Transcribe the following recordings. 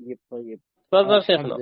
طيب. تفضل شيخنا.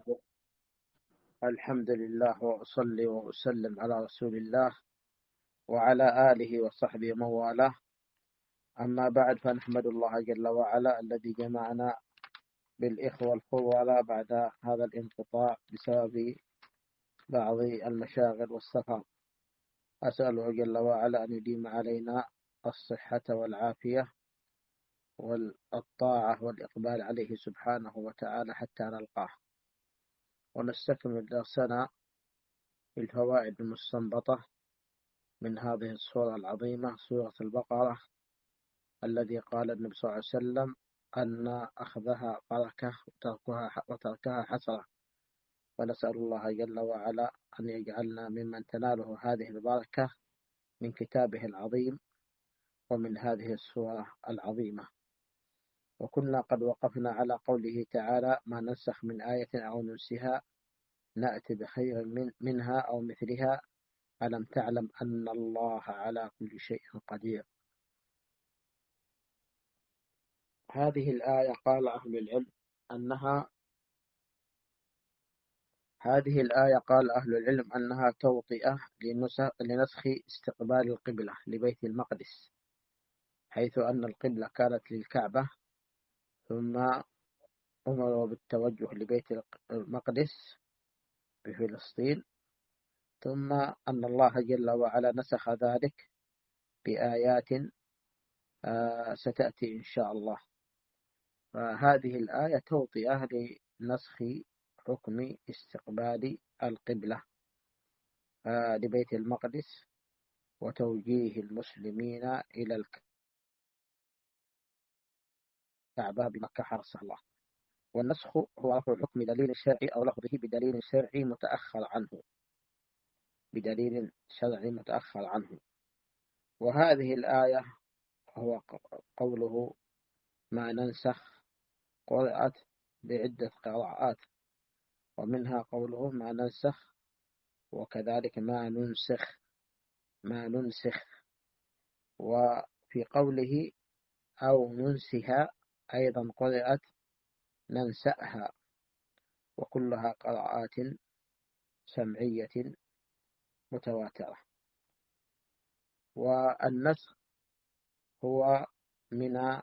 الحمد لله وأصلي وأسلم على رسول الله وعلى آله وصحبه ومن والاه. أما بعد، فنحمد الله جل وعلا الذي جمعنا بالإخوة الفضلاء بعد هذا الانقطاع بسبب بعض المشاغل والسفر. أسأله جل وعلا أن يديم علينا الصحة والعافية والطاعة والإقبال عليه سبحانه وتعالى حتى نلقاه. ونستكمل درسنا في الفوائد المستنبطة من هذه السورة العظيمة، سورة البقرة، الذي قال النبي صلى الله عليه وسلم أن أخذها بركة وتركها حسرة. ونسأل الله جل وعلا أن يجعلنا ممن تناله هذه البركة من كتابه العظيم ومن هذه السورة العظيمة. وكنا قد وقفنا على قوله تعالى: ما ننسخ من آية أو ننسها نأتي بخير منها أو مثلها ألم تعلم أن الله على كل شيء قدير. هذه الآية قال أهل العلم أنها توطئة لنسخ استقبال القبلة لبيت المقدس، حيث أن القبلة كانت للكعبة، ثم أمروا بالتوجه لبيت المقدس بفلسطين، ثم أن الله جل وعلا نسخ ذلك بآيات ستأتي إن شاء الله. فهذه الآية توطئة لنسخ حكم استقبال القبلة لبيت المقدس وتوجيه المسلمين إلى الكعبة بمكة حرس الله. والنسخ هو رفع حكم دليل شرعي أو لفظه بدليل شرعي متأخر عنه. وهذه الآية هو قوله ما ننسخ، قرأت بعدة قراءات، ومنها قوله ما ننسخ، وكذلك ما ننسخ. وفي قوله أو ننسها أيضا قرأت ننسأها، وكلها قراءات سمعية متواترة. والنسخ هو من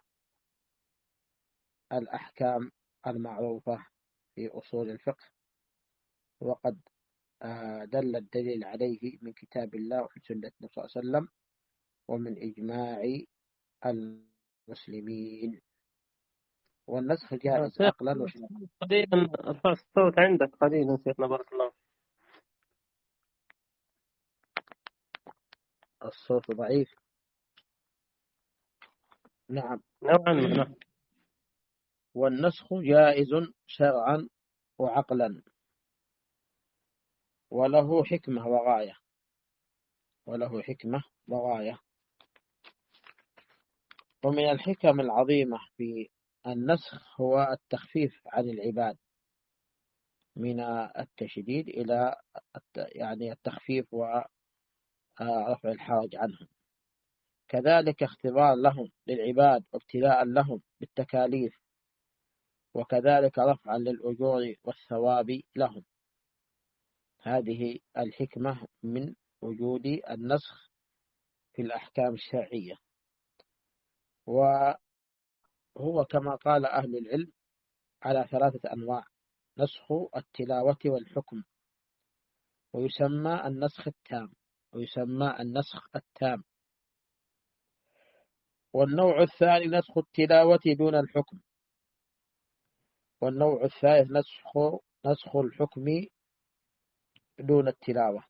الأحكام المعروفة في أصول الفقه، وقد دل الدليل عليه من كتاب الله وفي سنة النبي صلى الله عليه وسلم ومن إجماع المسلمين. والنسخ جائز عقلا وشرعا. قليلا ارفع الصوت عندك قليلا شيخنا، بارك الله. الصوت ضعيف. نعم. نوعا ما. والنسخ جائز شرعا وعقلا، وله حكمة وغاية. ومن الحكم العظيمة في النسخ هو التخفيف عن العباد من التشديد إلى يعني التخفيف ورفع الحرج عنهم. كذلك اختبار لهم للعباد وابتلاء لهم بالتكاليف، وكذلك رفعا للأجور والثواب لهم. هذه الحكمة من وجود النسخ في الأحكام الشرعية. وهو كما قال أهل العلم على 3 أنواع: نسخ التلاوة والحكم، ويسمى النسخ التام. والنوع الثاني نسخ التلاوة دون الحكم. والنوع الثالث نسخ الحكم دون التلاوة.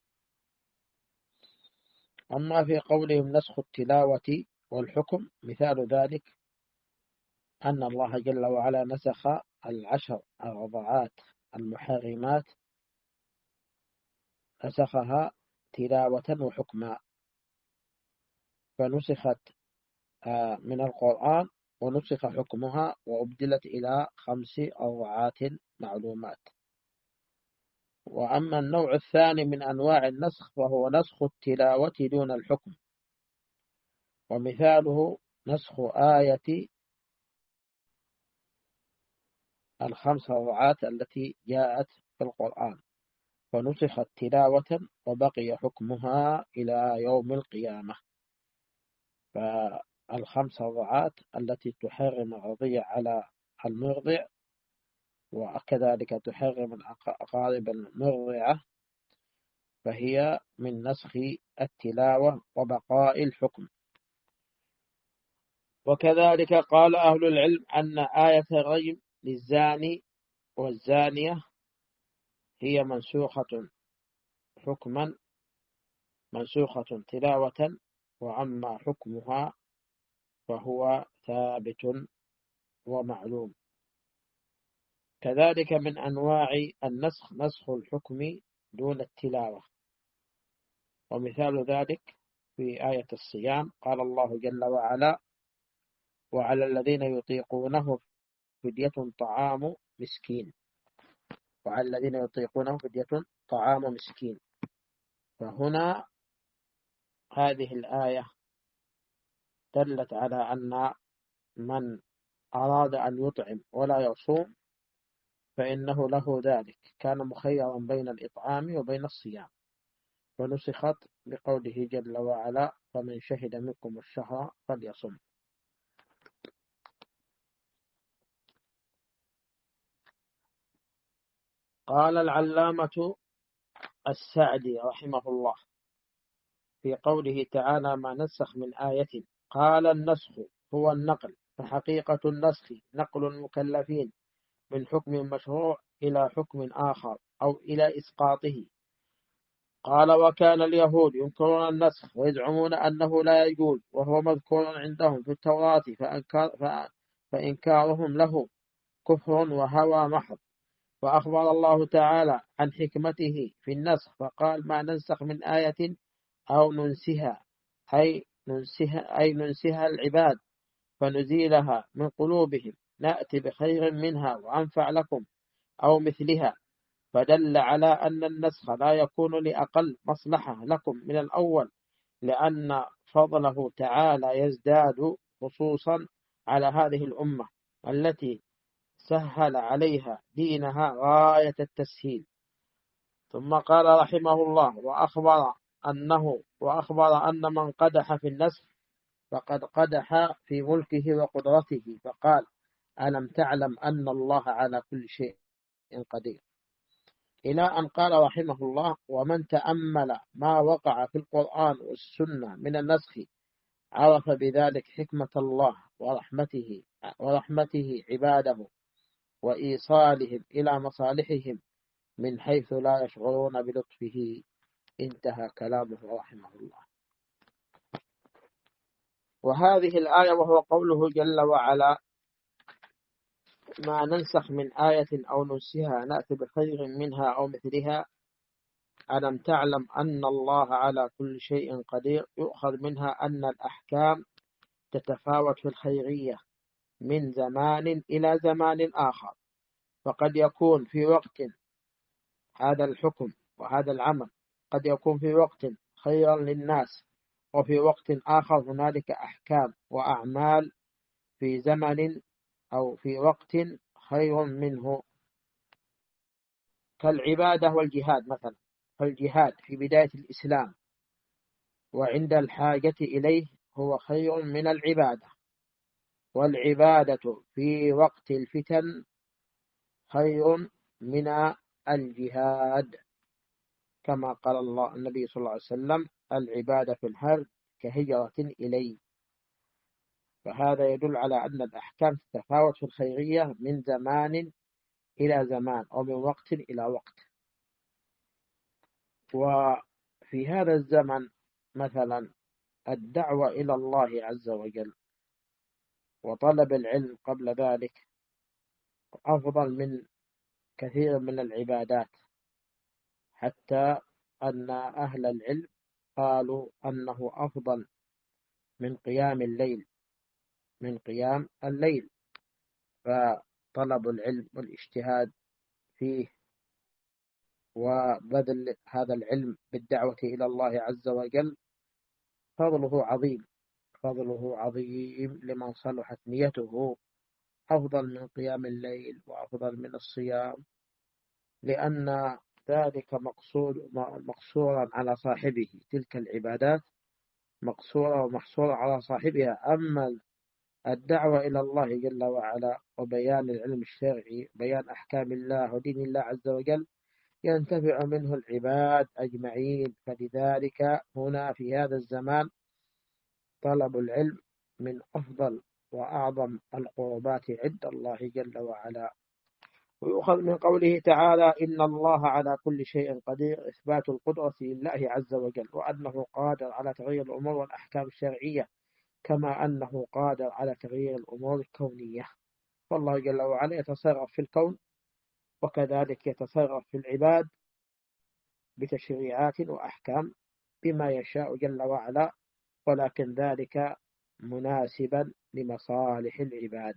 أما في قولهم نسخ التلاوة والحكم، مثال ذلك أن الله جل وعلا نسخ 10 الرضعات المحرمات، نسخها تلاوة وحكما، فنسخت من القرآن ونسخ حكمها وأبدلت إلى 5 رضعات معلومات. وأما النوع الثاني من أنواع النسخ فهو نسخ التلاوة دون الحكم، ومثاله نسخ آية الخمس رضعات التي جاءت في القرآن، فنسخت تلاوة وبقي حكمها إلى يوم القيامة. فالخمس رضعات التي تحرم الرضيع على المرضع، وكذلك تحرم الأقارب المرضعة، فهي من نسخ التلاوة وبقاء الحكم. وكذلك قال أهل العلم أن آية الرجم للزاني والزانية هي منسوخة حكما، منسوخة تلاوة، وأما حكمها فهو ثابت ومعلوم. كذلك من أنواع النسخ نسخ الحكم دون التلاوة، ومثال ذلك في آية الصيام قال الله جل وعلا: وعلى الذين يطيقونه فدية طعام مسكين. وعلى الذين يطيقونه فدية طعام مسكين. فهنا هذه الآية دلت على أن من أراد أن يطعم ولا يصوم فإنه له ذلك، كان مخيرا بين الإطعام وبين الصيام، ونسخت بقوله جل وعلا: فمن شهد منكم الشهر فليصم. قال العلامة السعدي رحمه الله في قوله تعالى: ما نسخ من آية، قال: النسخ هو النقل، فحقيقة النسخ نقل المكلفين من حكم مشروع إلى حكم آخر أو إلى إسقاطه. قال: وكان اليهود ينكرون النسخ ويزعمون أنه لا يجوز، وهو مذكور عندهم في التوراة، فإنكارهم له كفر وهوى محض. وأخبر الله تعالى عن حكمته في النسخ فقال: ما ننسخ من آية أو ننسها، أي ننسها العباد فنزيلها من قلوبهم نأتي بخير منها وأنفع لكم أو مثلها. فدل على أن النسخ لا يكون لأقل مصلحة لكم من الأول، لأن فضله تعالى يزداد خصوصا على هذه الأمة التي سهل عليها دينها غاية التسهيل. ثم قال رحمه الله: وأخبر أن من قدح في النسخ فقد قدح في ملكه وقدرته، فقال: ألم تعلم أن الله على كل شيء قدير، إلى أن قال رحمه الله: ومن تأمل ما وقع في القرآن والسنة من النسخ عرف بذلك حكمة الله ورحمته عباده وإيصالهم إلى مصالحهم من حيث لا يشعرون بلطفه. انتهى كلامه رحمه الله. وهذه الآية وهو قوله جل وعلا: ما ننسخ من آية أو ننسها نأتي بخير منها أو مثلها، ألم تعلم أن الله على كل شيء قدير، يؤخذ منها أن الأحكام تتفاوت في الخيرية من زمان إلى زمان آخر، فقد يكون في وقت هذا الحكم وهذا العمل قد يكون في وقت خيرا للناس، وفي وقت آخر هنالك أحكام وأعمال في زمن أو في وقت خير منه، كالعبادة والجهاد مثلا. فالجهاد في بداية الإسلام وعند الحاجة إليه هو خير من العبادة، والعبادة في وقت الفتن خير من الجهاد، كما قال الله النبي صلى الله عليه وسلم: العبادة في الحرب كهجرة إليه. فهذا يدل على أن الأحكام تتفاوت في الخيرية من زمان إلى زمان أو من وقت إلى وقت. وفي هذا الزمن مثلا الدعوة إلى الله عز وجل وطلب العلم قبل ذلك أفضل من كثير من العبادات، حتى أن أهل العلم قالوا أنه أفضل من قيام الليل. فطلب العلم والاجتهاد فيه وبذل هذا العلم بالدعوة إلى الله عز وجل فضله عظيم لمن صلحت نيته أفضل من قيام الليل وأفضل من الصيام، لأن ذلك مقصورا على صاحبه، تلك العبادات مقصورة ومحصورة على صاحبها. أما الدعوة إلى الله جل وعلا وبيان العلم الشرعي، بيان أحكام الله ودين الله عز وجل، ينتفع منه العباد أجمعين. فلذلك هنا في هذا الزمان طلب العلم من أفضل وأعظم القربات عند الله جل وعلا. ويؤخذ من قوله تعالى: إن الله على كل شيء قدير، إثبات القدرة لله عز وجل، وأنه قادر على تغيير الأمور والأحكام الشرعية، كما أنه قادر على تغيير الأمور الكونية. فالله جل وعلا يتصرف في الكون، وكذلك يتصرف في العباد بتشريعات وأحكام بما يشاء جل وعلا، ولكن ذلك مناسبا لمصالح العباد.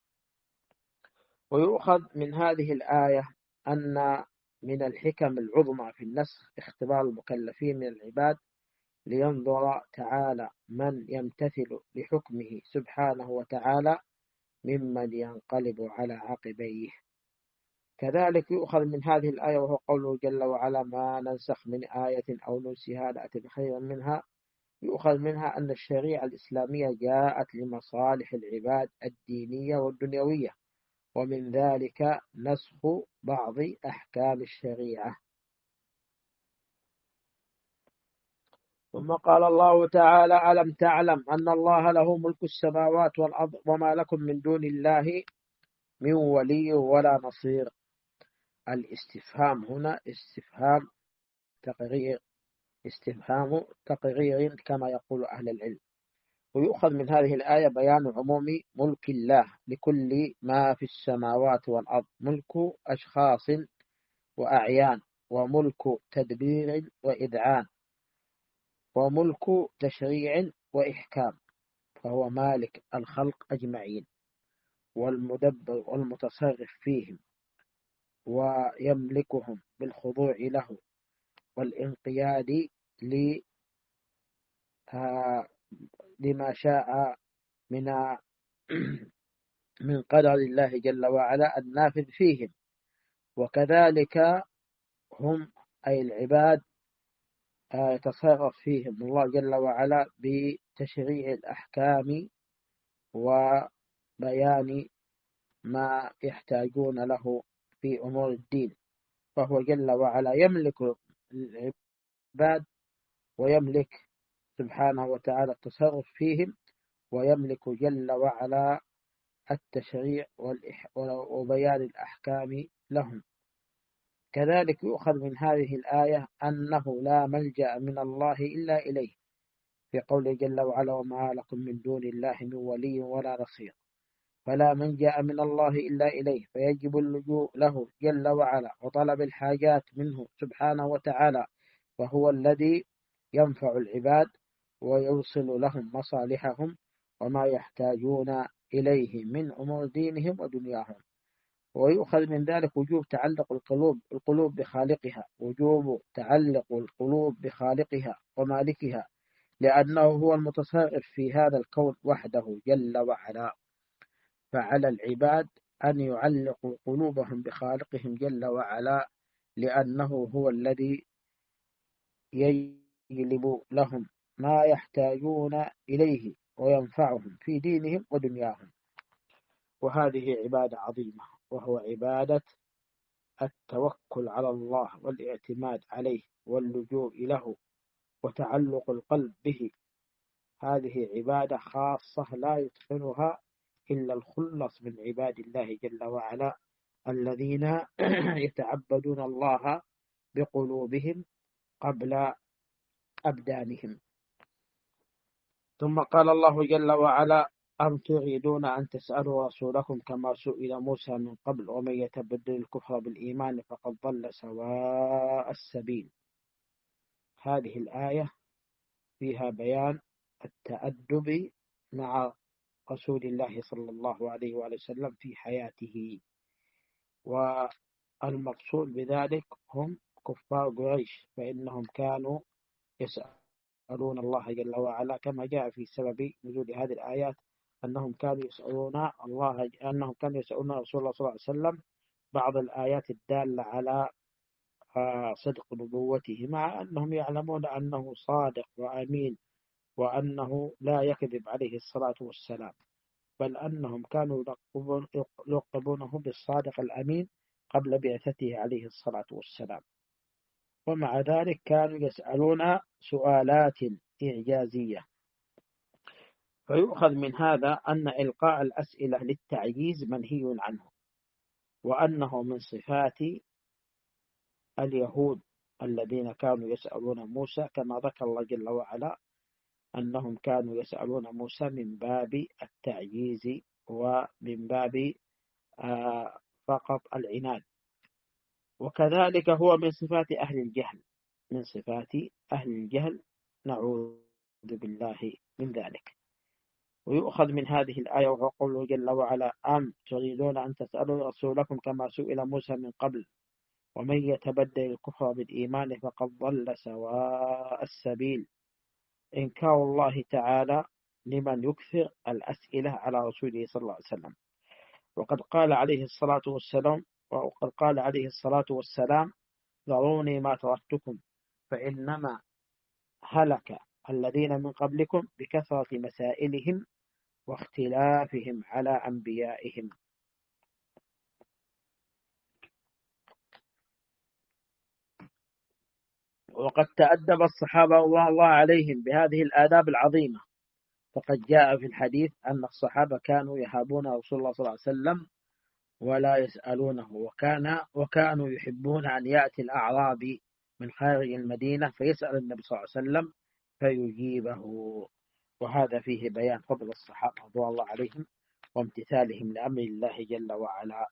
ويؤخذ من هذه الآية أن من الحكم العظمى في النسخ اختبار المكلفين من العباد، لينظر تعالى من يمتثل لحكمه سبحانه وتعالى ممن ينقلب على عقبيه. كذلك يؤخذ من هذه الآية، وهو قوله جل وعلا: ما ننسخ من آية أو ننسها نأتي بخير منها. يؤخذ منها أن الشريعة الإسلامية جاءت لمصالح العباد الدينية والدنيوية، ومن ذلك نسخ بعض أحكام الشريعة. ثم قال الله تعالى: ألم تعلم أن الله له ملك السماوات والأرض وما لكم من دون الله من ولي ولا نصير. الاستفهام هنا استفهام تقرير كما يقول أهل العلم. ويؤخذ من هذه الآية بيان عموم ملك الله لكل ما في السماوات والأرض، ملك أشخاص وأعيان، وملك تدبير وإذعان، وملك تشريع وإحكام، فهو مالك الخلق أجمعين والمدبر والمتصرف فيهم، ويملكهم بالخضوع له والانقياد لما شاء من قدر الله جل وعلا النافذ فيهم. وكذلك هم أي العباد يتصرف فيهم الله جل وعلا بتشريع الأحكام وبيان ما يحتاجون له في أمور الدين. فهو جل وعلا يملك العباد، ويملك سبحانه وتعالى التصرف فيهم، ويملك جل وعلا التشريع وبيان الأحكام لهم. كذلك يؤخذ من هذه الآية أنه لا ملجأ من الله إلا إليه، في قوله جل وعلا: وما لكم من دون الله من ولي ولا نصير. فلا ملجأ من الله إلا إليه، فيجب اللجوء له جل وعلا وطلب الحاجات منه سبحانه وتعالى، وهو الذي ينفع العباد ويوصل لهم مصالحهم وما يحتاجون إليه من أمور دينهم ودنياهم. ويؤخذ من ذلك وجوب تعلق القلوب بخالقها، وجوب تعلق القلوب بخالقها ومالكها، لأنه هو المتصرف في هذا الكون وحده جل وعلا. فعلى العباد أن يعلقوا قلوبهم بخالقهم جل وعلا، لأنه هو الذي يجلب لهم ما يحتاجون إليه وينفعهم في دينهم ودنياهم. وهذه عبادة عظيمة، وهو عبادة التوكل على الله والاعتماد عليه واللجوء له وتعلق القلب به. هذه عبادة خاصة لا يتقنها إلا الخلص من عباد الله جل وعلا، الذين يتعبدون الله بقلوبهم قبل أبدانهم. ثم قال الله جل وعلا: أم تريدون أن تسألوا رسولكم كما سئل موسى من قبل ومن يتبدل الكفر بالإيمان فقد ضل سواء السبيل. هذه الآية فيها بيان التأدب مع رسول الله صلى الله عليه وسلم في حياته، والمقصود بذلك هم كفار قريش، فإنهم كانوا يسألون الله جل وعلا كما جاء في سبب نزول هذه الآيات: أنهم كانوا يسألون الله، أنهم كانوا يسألون رسول الله صلى الله عليه وسلم بعض الآيات الدالة على صدق نبوته، مع أنهم يعلمون أنه صادق وأمين وأنه لا يكذب عليه الصلاة والسلام، بل أنهم كانوا يلقبونه بالصادق الأمين قبل بعثته عليه الصلاة والسلام. ومع ذلك كانوا يسألون سؤالات إعجازية. فيؤخذ من هذا أن إلقاء الأسئلة للتعجيز منهي عنه، وأنه من صفات اليهود الذين كانوا يسألون موسى، كما ذكر الله جل وعلا أنهم كانوا يسألون موسى من باب التعجيز ومن باب فقط العناد. وكذلك هو من صفات أهل الجهل، من صفات أهل الجهل، نعوذ بالله من ذلك. ويؤخذ من هذه الآية وهو قوله جل وعلا: أم تريدون أن تسألوا رسولكم كما سئل موسى من قبل ومن يتبدل الكفر بالإيمان فقد ضل سواء السبيل. إنكار الله تعالى لمن يكثر الأسئلة على رسوله صلى الله عليه وسلم. وقد قال عليه الصلاة والسلام: ذروني ما تركتكم فإنما هلك الذين من قبلكم بكثرة مسائلهم واختلافهم على أنبيائهم. وقد تأدب الصحابة رضوان الله عليهم بهذه الآداب العظيمة، فقد جاء في الحديث أن الصحابة كانوا يهابون رسول الله صلى الله عليه وسلم ولا يسألونه، وكانوا يحبون أن يأتي الأعرابي من خارج المدينة فيسأل النبي صلى الله عليه وسلم فيجيبه. وهذا فيه بيان فضل الصحابة رضوان الله عليهم وامتثالهم لأمر الله جل وعلا.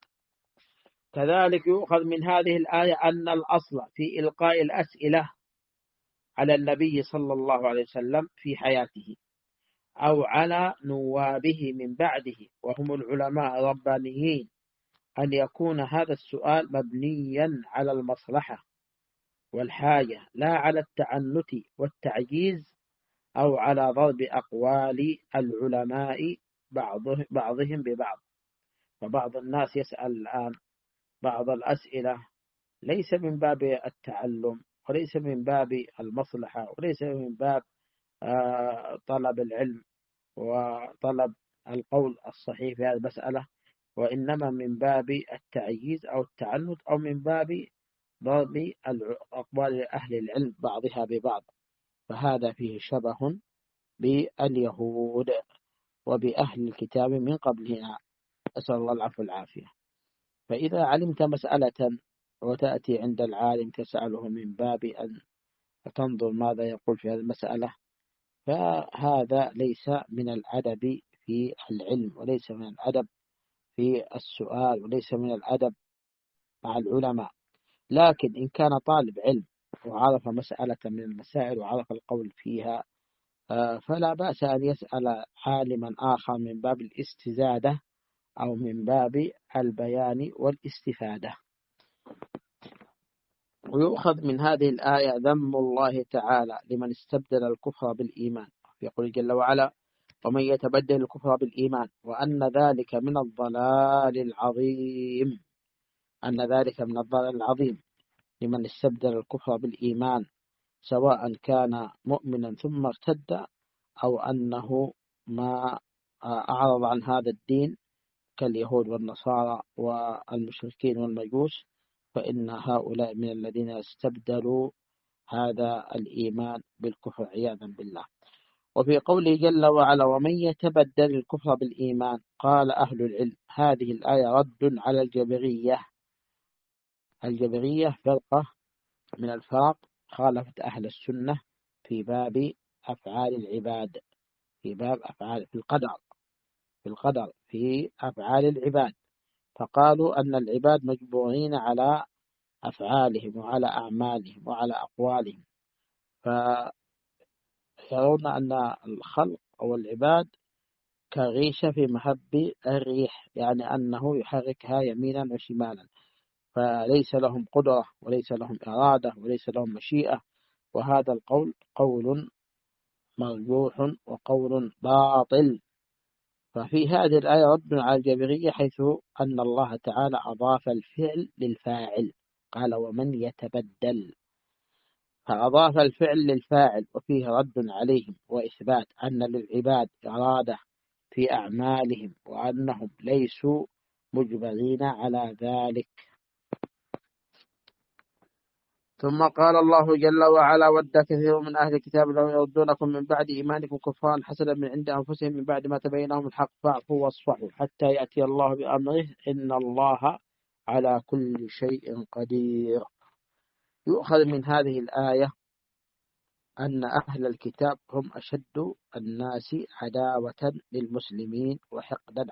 كذلك يؤخذ من هذه الآية أن الأصل في إلقاء الأسئلة على النبي صلى الله عليه وسلم في حياته أو على نوابه من بعده وهم العلماء الربانيين أن يكون هذا السؤال مبنيا على المصلحة والحاجة، لا على التعنت والتعجيز أو على ضرب أقوال العلماء بعضهم ببعض. فبعض الناس يسأل الآن بعض الأسئلة ليس من باب التعلم وليس من باب المصلحة وليس من باب طلب العلم وطلب القول الصحيح في هذه المسألة، وإنما من باب التعجيز أو التعنت أو من باب ضرب أقوال أهل العلم بعضها ببعض. فهذا فيه شبه باليهود وبأهل الكتاب من قبلنا، أسأل الله العفو والعافية. فإذا علمت مسألة وتأتي عند العالم تسأله من باب أن تنظر ماذا يقول في هذه المسألة، فهذا ليس من الأدب في العلم وليس من الأدب في السؤال وليس من الأدب مع العلماء. لكن إن كان طالب علم وعرف مسألة من المسائل وعرف القول فيها فلا بأس أن يسأل عالما آخر من باب الاستزادة أو من باب البيان والاستفادة. ويؤخذ من هذه الآية ذم الله تعالى لمن استبدل الكفر بالإيمان، يقول جل وعلا: ومن يتبدل الكفر بالإيمان وأن ذلك من الضلال العظيم. أن ذلك من الضلال العظيم لمن استبدل الكفر بالإيمان، سواء كان مؤمنا ثم ارتد أو أنه ما أعرض عن هذا الدين كاليهود والنصارى والمشركين والمجوس، فإن هؤلاء من الذين استبدلوا هذا الإيمان بالكفر عياذا بالله. وفي قوله جل وعلا: ومن يتبدل الكفر بالإيمان، قال أهل العلم هذه الآية رد على الجبرية. الجبرية فرقة من الفرق خالفت أهل السنة في باب أفعال العباد، في باب أفعال في القدر في أفعال العباد، فقالوا أن العباد مجبورين على أفعالهم وعلى أعمالهم وعلى أقوالهم، فيرون أن الخلق أو العباد كغيشة في مهب الريح، يعني أنه يحركها يمينا وشمالا، فليس لهم قدرة وليس لهم إرادة وليس لهم مشيئة. وهذا القول قول مرجوح وقول باطل، ففي هذه الآية رد على الجبرية، حيث أن الله تعالى أضاف الفعل للفاعل، قال ومن يتبدل، فأضاف الفعل للفاعل، وفيه رد عليهم وإثبات أن للعباد إرادة في أعمالهم وأنهم ليسوا مجبرين على ذلك. ثم قال الله جل وعلا ود كثير من أهل الكتاب لو يردونكم من بعد إيمانكم كفارا حسدا من عند أنفسهم من بعد ما تبين لهم الحق فاعفوا واصفحوا حتى يأتي الله بأمره إن الله على كل شيء قدير. يؤخذ من هذه الآية أن أهل الكتاب هم أشد الناس عداوة للمسلمين وحقدا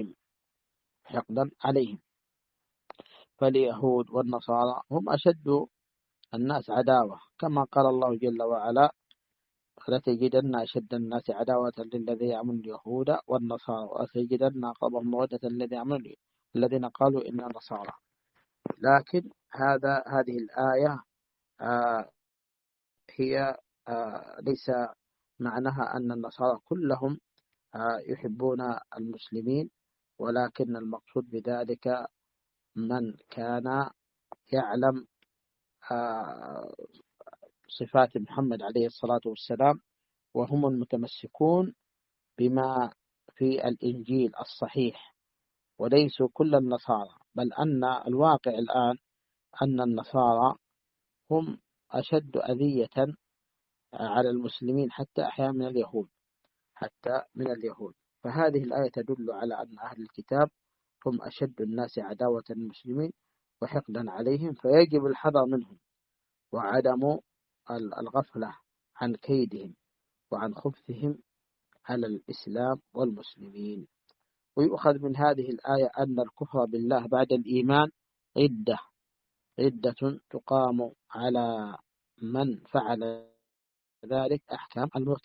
عليهم، فاليهود والنصارى هم أشد الناس عداوة، كما قال الله جل وعلا لتجدن أشد الناس عداوة للذين يعملون اليهود والنصارى ولتجدن أقربهم مودة الذين قالوا إنا نصارى. لكن هذه الآية هي ليس معناها أن النصارى كلهم يحبون المسلمين، ولكن المقصود بذلك من كان يعلم صفات محمد عليه الصلاة والسلام، وهم المتمسكون بما في الإنجيل الصحيح، وليسوا كل النصارى، بل أن الواقع الآن أن النصارى هم أشد أذية على المسلمين حتى أحيانا من اليهود. فهذه الآية تدل على أن أهل الكتاب هم أشد الناس عداوة للمسلمين وحقدا عليهم، فيجب الحذر منهم وعدم الغفلة عن كيدهم وعن خبثهم على الإسلام والمسلمين. ويؤخذ من هذه الآية أن الكفر بالله بعد الإيمان عدة تقام على من فعل ذلك أحكام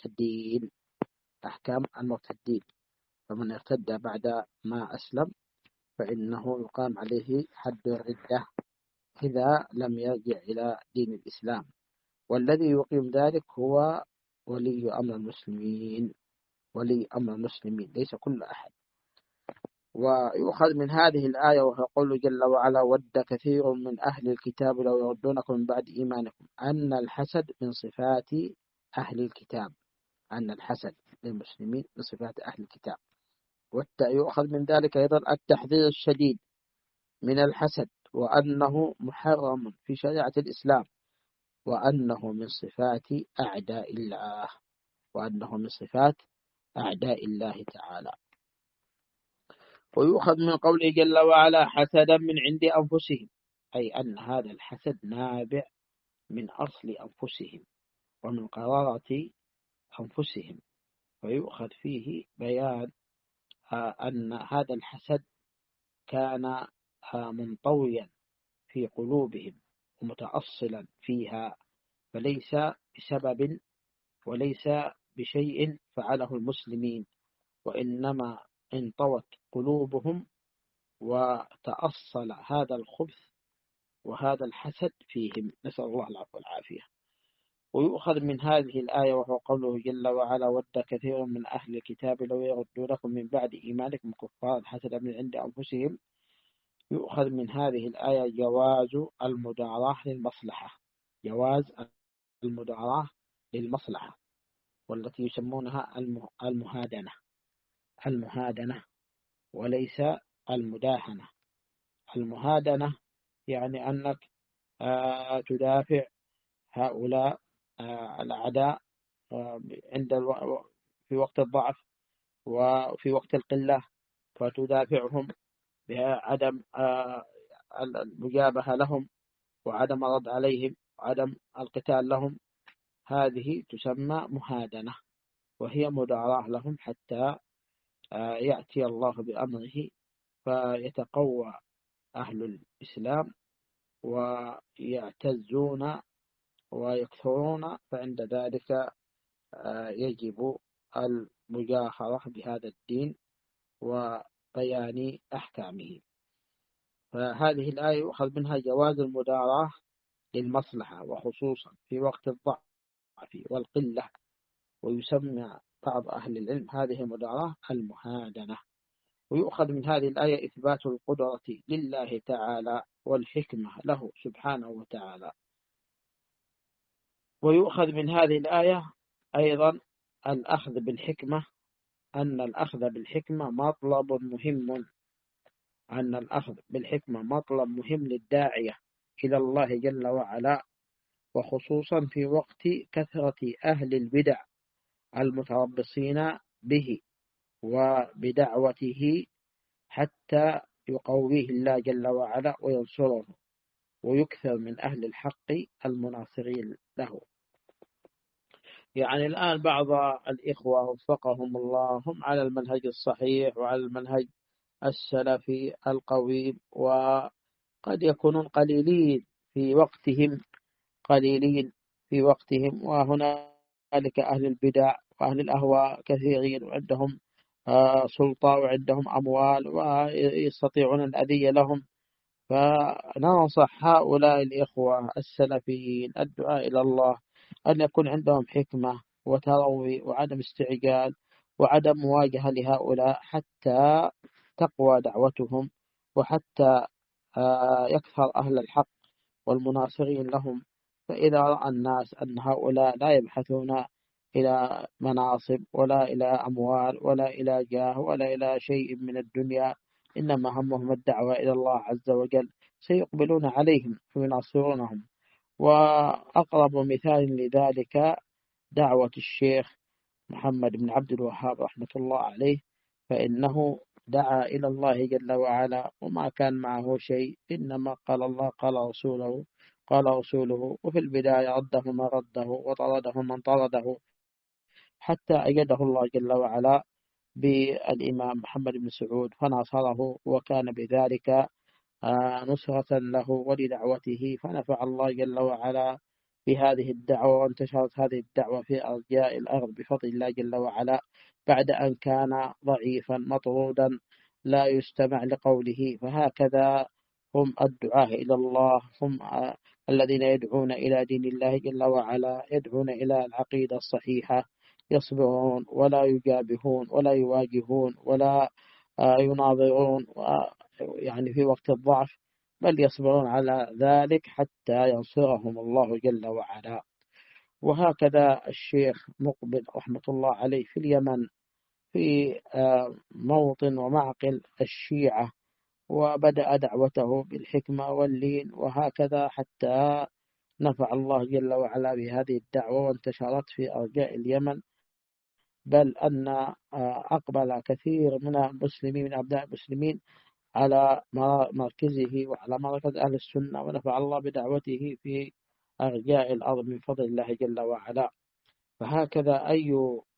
المرتدين، فمن ارتد بعد ما أسلم فإنه يقام عليه حد الردة إذا لم يرجع إلى دين الإسلام، والذي يقيم ذلك هو ولي أمر المسلمين ليس كل أحد. ويؤخذ من هذه الآية وهو قوله جل وعلا ود كثير من أهل الكتاب لو يردونكم من بعد إيمانكم أن الحسد من صفات أهل الكتاب، أن الحسد للمسلمين من صفات أهل الكتاب. ويؤخذ من ذلك أيضا التحذير الشديد من الحسد، وأنه محرم في شريعة الإسلام، وأنه من صفات أعداء الله تعالى. ويؤخذ من قوله جل وعلا حسدا من عند أنفسهم، أي أن هذا الحسد نابع من أصل أنفسهم ومن قرارة أنفسهم. ويؤخذ فيه بيان أن هذا الحسد كان منطويا في قلوبهم ومتأصلا فيها، فليس بسبب وليس بشيء فعله المسلمين، وإنما انطوت قلوبهم وتأصل هذا الخبث وهذا الحسد فيهم، نسأل الله العفو والعافية. ويؤخذ من هذه الآية وهو قوله جل وعلا ود كثير من أهل الكتاب لو يردونكم من بعد إيمانكم كفارا حسدا من عند أنفسهم. يؤخذ من هذه الآية جواز المداراة للمصلحة، والتي يسمونها المهادنة وليس المداهنة. المهادنة يعني أنك تدافع هؤلاء الأعداء في وقت الضعف وفي وقت القلة، فتدافعهم بعدم المجابهة لهم وعدم الرد عليهم وعدم القتال لهم. هذه تسمى مهادنة، وهي مداراة لهم حتى يأتي الله بأمره فيتقوى أهل الإسلام ويعتزون ويكثرون، فعند ذلك يجب المجاهرة بهذا الدين وبيان أحكامه. فهذه الآية يؤخذ منها جواز المداراة للمصلحة، وخصوصا في وقت الضعف والقلة، ويسمى بعض أهل العلم هذه المداراة المهادنة. ويؤخذ من هذه الآية إثبات القدرة لله تعالى والحكمة له سبحانه وتعالى. ويؤخذ من هذه الآية أيضا الأخذ بالحكمة، أن الأخذ بالحكمة مطلب مهم، أن الأخذ بالحكمة مطلب مهم للداعية إلى الله جل وعلا، وخصوصا في وقت كثرة أهل البدع المتربصين به وبدعوته، حتى يقويه الله جل وعلا وينصره، ويكثر من أهل الحق المناصرين له. يعني الآن بعض الإخوة وفقهم الله هم على المنهج الصحيح وعلى المنهج السلفي القويم، وقد يكونون قليلين في وقتهم، وهنالك أهل البدع وأهل الأهواء كثيرين، وعندهم سلطة وعندهم أموال ويستطيعون الأذية لهم. فننصح هؤلاء الإخوة السلفيين الدعاء إلى الله أن يكون عندهم حكمة وتروي وعدم استعجال وعدم مواجهة لهؤلاء، حتى تقوى دعوتهم، وحتى يكثر أهل الحق والمناصرين لهم. فإذا رأى الناس أن هؤلاء لا يبحثون إلى مناصب ولا إلى أموال ولا إلى جاه ولا إلى شيء من الدنيا، إنما همهم الدعوة إلى الله عز وجل، سيقبلون عليهم ويناصرونهم. وأقرب مثال لذلك دعوة الشيخ محمد بن عبد الوهاب رحمة الله عليه، فإنه دعا إلى الله جل وعلا وما كان معه شيء، إنما قال الله قال رسوله، وفي البداية رده من رده وطرده من طرده، حتى أيده الله جل وعلا بالإمام محمد بن سعود فناصره، وكان بذلك نصرة له ولدعوته، فنفع الله جل وعلا بهذه الدعوة، وانتشرت هذه الدعوة في أرجاء الأرض بفضل الله جل وعلا، بعد أن كان ضعيفا مطرودا لا يستمع لقوله. فهكذا هم الدعاة إلى الله، هم الذين يدعون إلى دين الله جل وعلا، يدعون إلى العقيدة الصحيحة، يصبرون ولا يجابهون ولا يواجهون ولا يناظرون يعني في وقت الضعف، بل يصبرون على ذلك حتى ينصرهم الله جل وعلا. وهكذا الشيخ مقبل رحمة الله عليه في اليمن، في موطن ومعقل الشيعة، وبدأ دعوته بالحكمة واللين، وهكذا حتى نفع الله جل وعلا بهذه الدعوة وانتشرت في أرجاء اليمن، بل أن أقبل كثير من المسلمين من أبناء المسلمين على مركزه وعلى مركز أهل السنة، ونفع الله بدعوته في أرجاء الأرض من فضل الله جل وعلا. فهكذا أي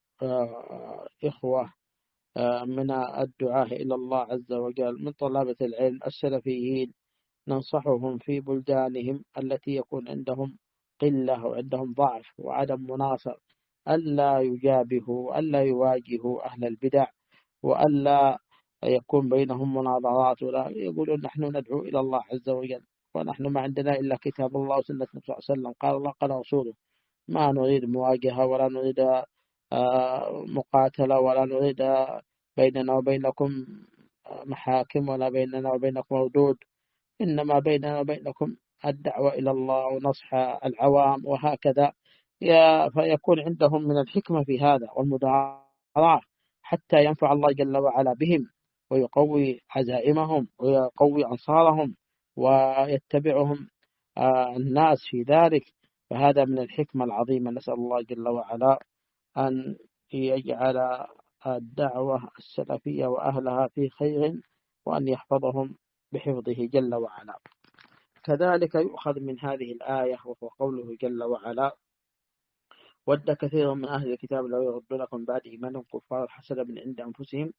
إخوة من الدعاة إلى الله عز وجل من طلبة العلم السلفيين ننصحهم في بلدانهم التي يكون عندهم قلة وعندهم ضعف وعدم مناصر، ألا يجابهوا، ألا يواجهوا أهل البدع، وألا يكون بينهم مناظرات، ولا يقولون نحن ندعو إلى الله عز وجل ونحن ما عندنا إلا كتاب الله وسنة النبي صلى الله عليه وسلم، قال الله قال رسوله، ما نريد مواجهة ولا نريد مقاتلة ولا نريد بيننا وبينكم محاكم ولا بيننا وبينكم ردود، إنما بيننا وبينكم الدعوة إلى الله ونصح العوام. وهكذا فيكون عندهم من الحكمة في هذا والمداراة، حتى ينفع الله جل وعلا بهم ويقوي عزائمهم ويقوي أنصارهم ويتبعهم الناس في ذلك. فهذا من الحكمة العظيمة. نسأل الله جل وعلا أن يجعل الدعوة السلفية وأهلها في خير، وأن يحفظهم بحفظه جل وعلا. كذلك يؤخذ من هذه الآية وهو قوله جل وعلا: ود كثير من أهل الكتاب لو يردونكم بعد إيمانهم كفار حسدا من عند أنفسهم،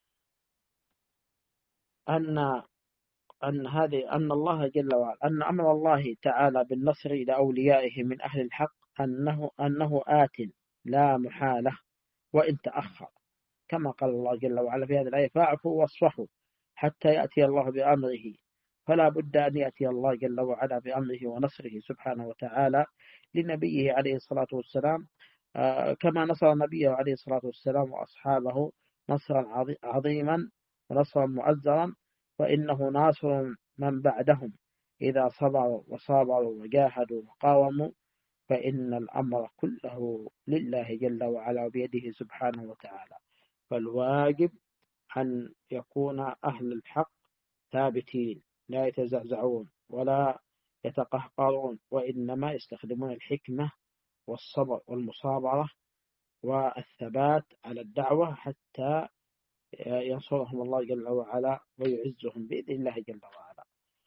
أن الله جل وعلا أن أمر الله تعالى بالنصر لأوليائه من أهل الحق أنه آت لا محالة وإن تأخر، كما قال الله جل وعلا في هذه الآية: فاعفوا واصفحوا حتى يأتي الله بأمره. فلا بد أن يأتي الله جل وعلا بأمره ونصره سبحانه وتعالى لنبيه عليه الصلاة والسلام كما نصر نبيه عليه الصلاة والسلام وأصحابه نصرا عظيما ونصرا مؤزرا، فإنه ناصر من بعدهم إذا صبروا وصابروا وجاهدوا وقاوموا، فإن الأمر كله لله جل وعلا بيده سبحانه وتعالى. فالواجب أن يكون أهل الحق ثابتين لا يتزعزعون ولا يتقهقرون، وإنما يستخدمون الحكمة والصبر والمصابرة والثبات على الدعوة حتى ينصرهم الله جل وعلا ويعزهم بإذن الله جل وعلا.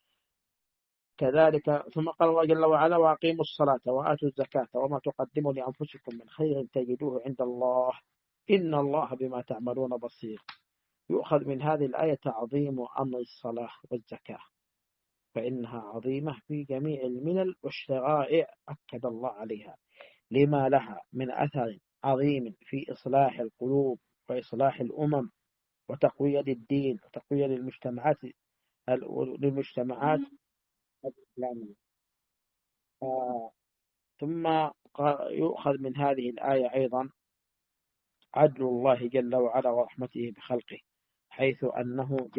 كذلك ثم قال الله جل وعلا: وأقيموا الصلاة وآتوا الزكاة وما تقدموا لأنفسكم من خير تجدوه عند الله إن الله بما تعملون بصير. يؤخذ من هذه الآية تعظيم أمر الصلاة والزكاة، فإنها عظيمة في جميع الملل والشرائع أكد الله عليها لما لها من أثر عظيم في إصلاح القلوب وإصلاح الأمم وتقوية الدين وتقوية للمجتمعات الإسلامية. ثم يؤخذ من هذه الآية أيضا عدل الله جل وعلا ورحمته بخلقه، حيث أنه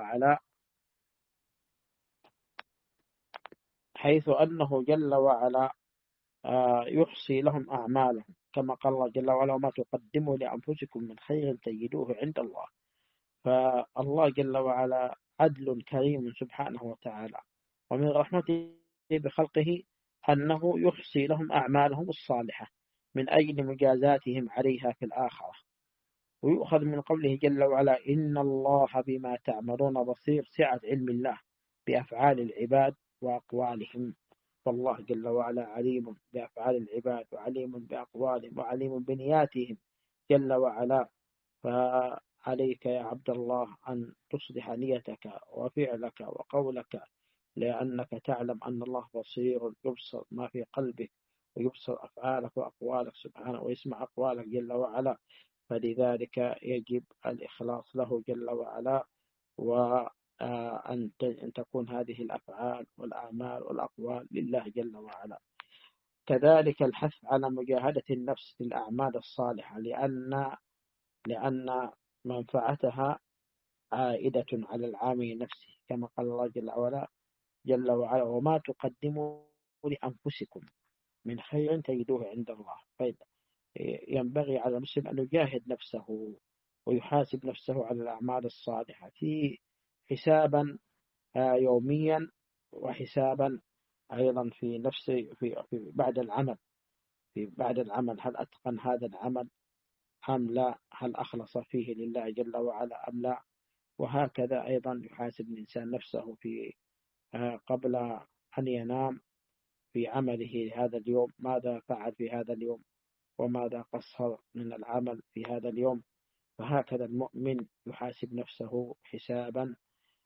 جل وعلا يحصي لهم أعمالهم، كما قال الله جل وعلا: وما تقدموا لأنفسكم من خير تجدوه عند الله. فالله جل وعلا عدل كريم سبحانه وتعالى، ومن رحمته بخلقه أنه يحصي لهم أعمالهم الصالحة من أجل مجازاتهم عليها في الآخرة. ويؤخذ من قوله جل وعلا: إن الله بما تعملون بصير، سعة علم الله بأفعال العباد وأقوالهم. فالله جل وعلا عليم بأفعال العباد وعليم بأقوالهم وعليم بنياتهم جل وعلا. فعليك يا عبد الله أن تصلح نيتك وفعلك وقولك، لأنك تعلم أن الله بصير يبصر ما في قلبك ويبصر أفعالك وأقوالك سبحانه ويسمع أقوالك جل وعلا. فلذلك يجب الإخلاص له جل وعلا، وأن تكون هذه الأفعال والأعمال والأقوال لله جل وعلا. كذلك الحث على مجاهدة النفس للأعمال الصالحة، لأن منفعتها عائدة على العامل نفسه، كما قال الله جل وعلا: وما تقدموا لأنفسكم من خير تجدوه عند الله. ينبغي على المسلم أن يجاهد نفسه ويحاسب نفسه على الأعمال الصالحة، في حسابا يوميا، وحسابا أيضا في نفسه في بعد العمل هل أتقن هذا العمل أم لا، هل أخلص فيه لله جل وعلا أم لا. وهكذا أيضا يحاسب الإنسان نفسه في قبل أن ينام في عمله هذا اليوم، ماذا فعل في هذا اليوم وماذا قصر من العمل في هذا اليوم. فهكذا المؤمن يحاسب نفسه حسابا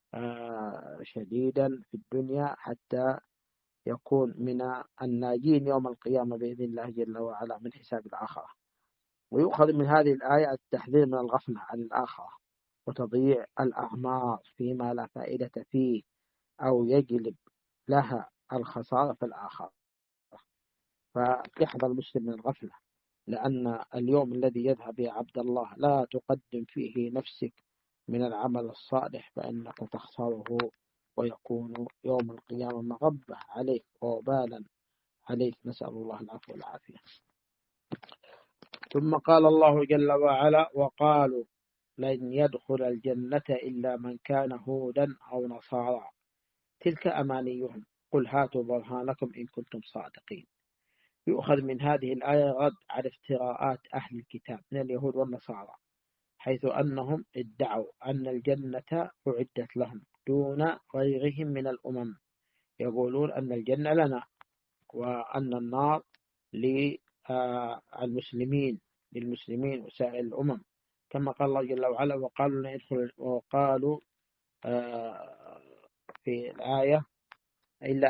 شديدا في الدنيا حتى يكون من الناجين يوم القيامة بإذن الله جل وعلا من حساب الآخرة. ويؤخذ من هذه الآية التحذير من الغفلة عن الآخرة وتضييع الأعمار فيما لا فائدة فيه أو يجلب لها الخسارة في الآخرة. فيحذر المسلم من الغفلة، لأن اليوم الذي يذهب يا عبد الله لا تقدم فيه نفسك من العمل الصالح، فإنك تخسره ويكون يوم القيامة مغبة عليك ووبالا عليك، نسأل الله العفو والعافية. ثم قال الله جل وعلا: وقالوا لن يدخل الجنة إلا من كان هودا أو نصارى تلك أمانيهم قل هاتوا برهانكم إن كنتم صادقين. يؤخذ من هذه الآية رد على افتراءات أهل الكتاب من اليهود والنصارى، حيث أنهم ادعوا أن الجنة أعدت لهم دون غيرهم من الأمم. يقولون أن الجنة لنا وأن النار للمسلمين وسائر الأمم، كما قال الله جل وعلا: وقالوا في الآية إلا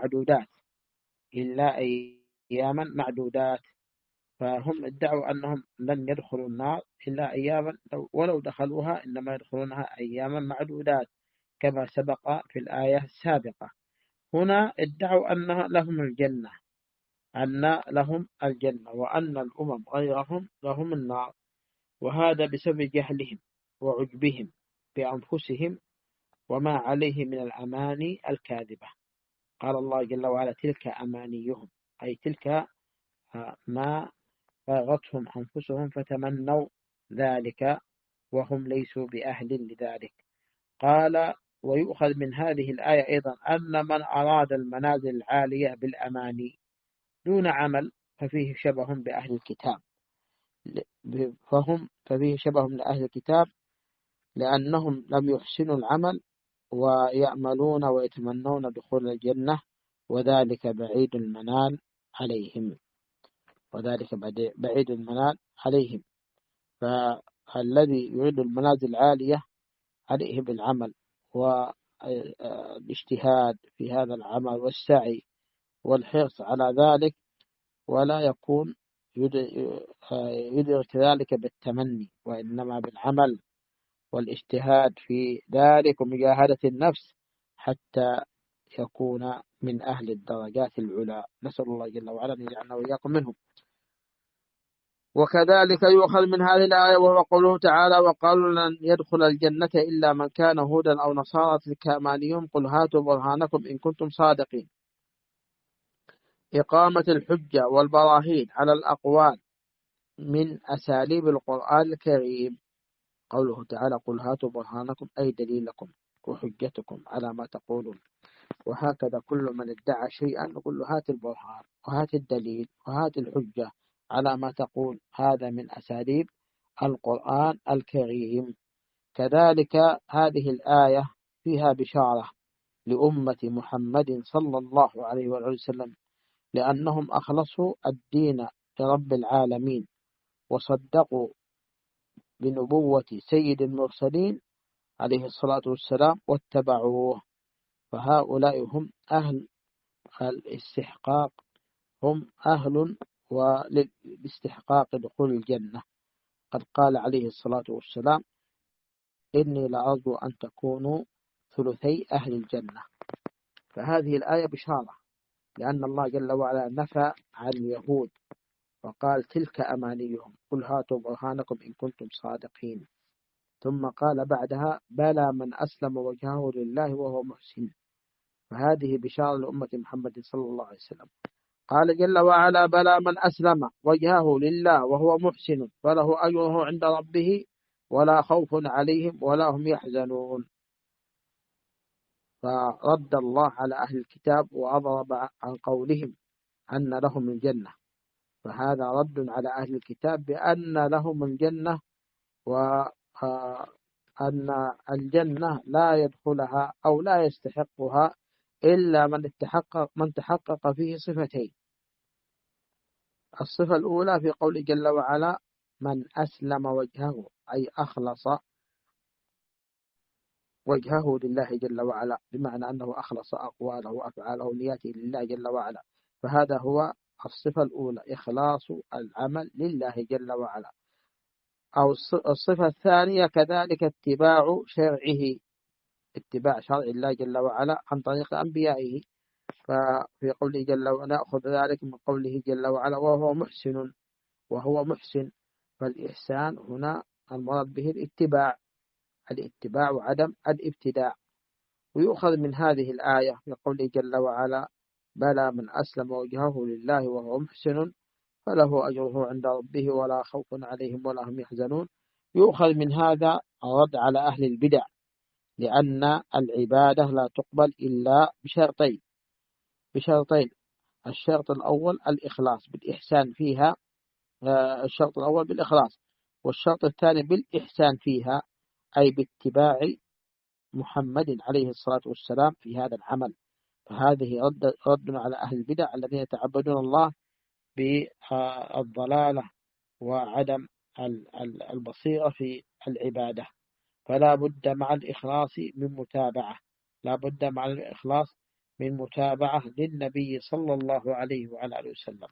أياما معدودات. فهم ادعوا أنهم لن يدخلوا النار إلا أياما، ولو دخلوها إنما يدخلونها أياما معدودات كما سبق في الآية السابقة. هنا ادعوا أن لهم الجنة أن لهم الجنة وأن الأمم غيرهم لهم النار، وهذا بسبب جهلهم وعجبهم بأنفسهم وما عليه من الأماني الكاذبة. قال الله جل وعلا: تلك أمانيهم، أي تلك ما بغتهم أنفسهم فتمنوا ذلك وهم ليسوا بأهل لذلك. قال: ويؤخذ من هذه الآية أيضا أن من أراد المنازل العالية بالأماني دون عمل ففيه شبه بأهل الكتاب، ففيه شبه من أهل الكتاب لأنهم لم يحسنوا العمل ويأملون ويتمنون دخول الجنة، وذلك بعيد المنال عليهم. فالذي يريد المنازل العالية عليه بالعمل والاجتهاد في هذا العمل والسعي والحرص على ذلك، ولا يكون يدرك ذلك بالتمني، وإنما بالعمل والاجتهاد في ذلك ومجاهدة النفس حتى يكون من أهل الدرجات العلى. نسأل الله جل وعلا أن يجعلنا وإياكم منهم. وكذلك يؤخذ من هذه الآية وهو قوله تعالى: وقالوا لن يدخل الجنة إلا من كان هودا أو نصارى تلك أمانيهم قل هاتوا برهانكم إن كنتم صادقين. إقامة الحجة والبراهين على الأقوال من أساليب القرآن الكريم. قوله تعالى: قل هاتوا برهانكم أي دليلكم وحجتكم على ما تقولون. وهكذا كل من ادعى شيئا نقول له: هات البرهان وهات الدليل وهات الحجة على ما تقول. هذا من أساليب القرآن الكريم. كذلك هذه الآية فيها بشارة لأمة محمد صلى الله عليه وسلم، لأنهم أخلصوا الدين لرب العالمين وصدقوا بنبوة سيد المرسلين عليه الصلاة والسلام واتبعوه. فهؤلاء هم أهل الاستحقاق، هم أهل والاستحقاق دخول الجنة. قد قال عليه الصلاة والسلام: إني لأرجو أن تكونوا ثلثي أهل الجنة. فهذه الآية بشارة، لأن الله جل وعلا نفى عن اليهود وقال: تلك أمانيهم قل هاتوا برهانكم إن كنتم صادقين. ثم قال بعدها: بلى من أسلم وجهه لله وهو محسن. فهذه بشارة لأمة محمد صلى الله عليه وسلم. قال جل وعلا: بلى من أسلم وجهه لله وهو محسن فله أجره عند ربه ولا خوف عليهم ولا هم يحزنون. فرد الله على أهل الكتاب وأضرب عن قولهم أن لهم الجنة، فهذا رد على أهل الكتاب بأن لهم الجنة، وأن الجنة لا يدخلها أو لا يستحقها إلا من تحقق فيه صفتين. الصفة الأولى في قول جل وعلا: من أسلم وجهه، أي أخلص وجهه لله جل وعلا، بمعنى أنه أخلص أقواله وأفعاله نياته لله جل وعلا. فهذا هو الصفة الأولى، إخلاص العمل لله جل وعلا. أو الصفة الثانية كذلك اتباع شرعه، اتباع شرع الله جل وعلا عن طريق أنبيائه. ففي قوله جل وعلا نأخذ ذلك من قوله جل وعلا: وهو محسن. فالإحسان هنا المراد به الاتباع وعدم الابتداع. ويؤخذ من هذه الآية في قوله جل وعلا: بلى من أسلم وجهه لله وهو محسن فله أجره عند ربه ولا خوف عليهم ولا هم يحزنون. يؤخذ من هذا الرد على أهل البدع، لأن العبادة لا تقبل إلا بشرطين. الشرط الأول الإخلاص بالإحسان فيها، الشرط الأول بالإخلاص، والشرط الثاني بالإحسان فيها، أي باتباع محمد عليه الصلاة والسلام في هذا العمل. فهذه رد على أهل البدع الذين يتعبدون الله بالضلالة وعدم البصيرة في العبادة. فلا بد مع الإخلاص من متابعة، لا بد مع الإخلاص من متابعة للنبي صلى الله عليه وعلى آله وسلم.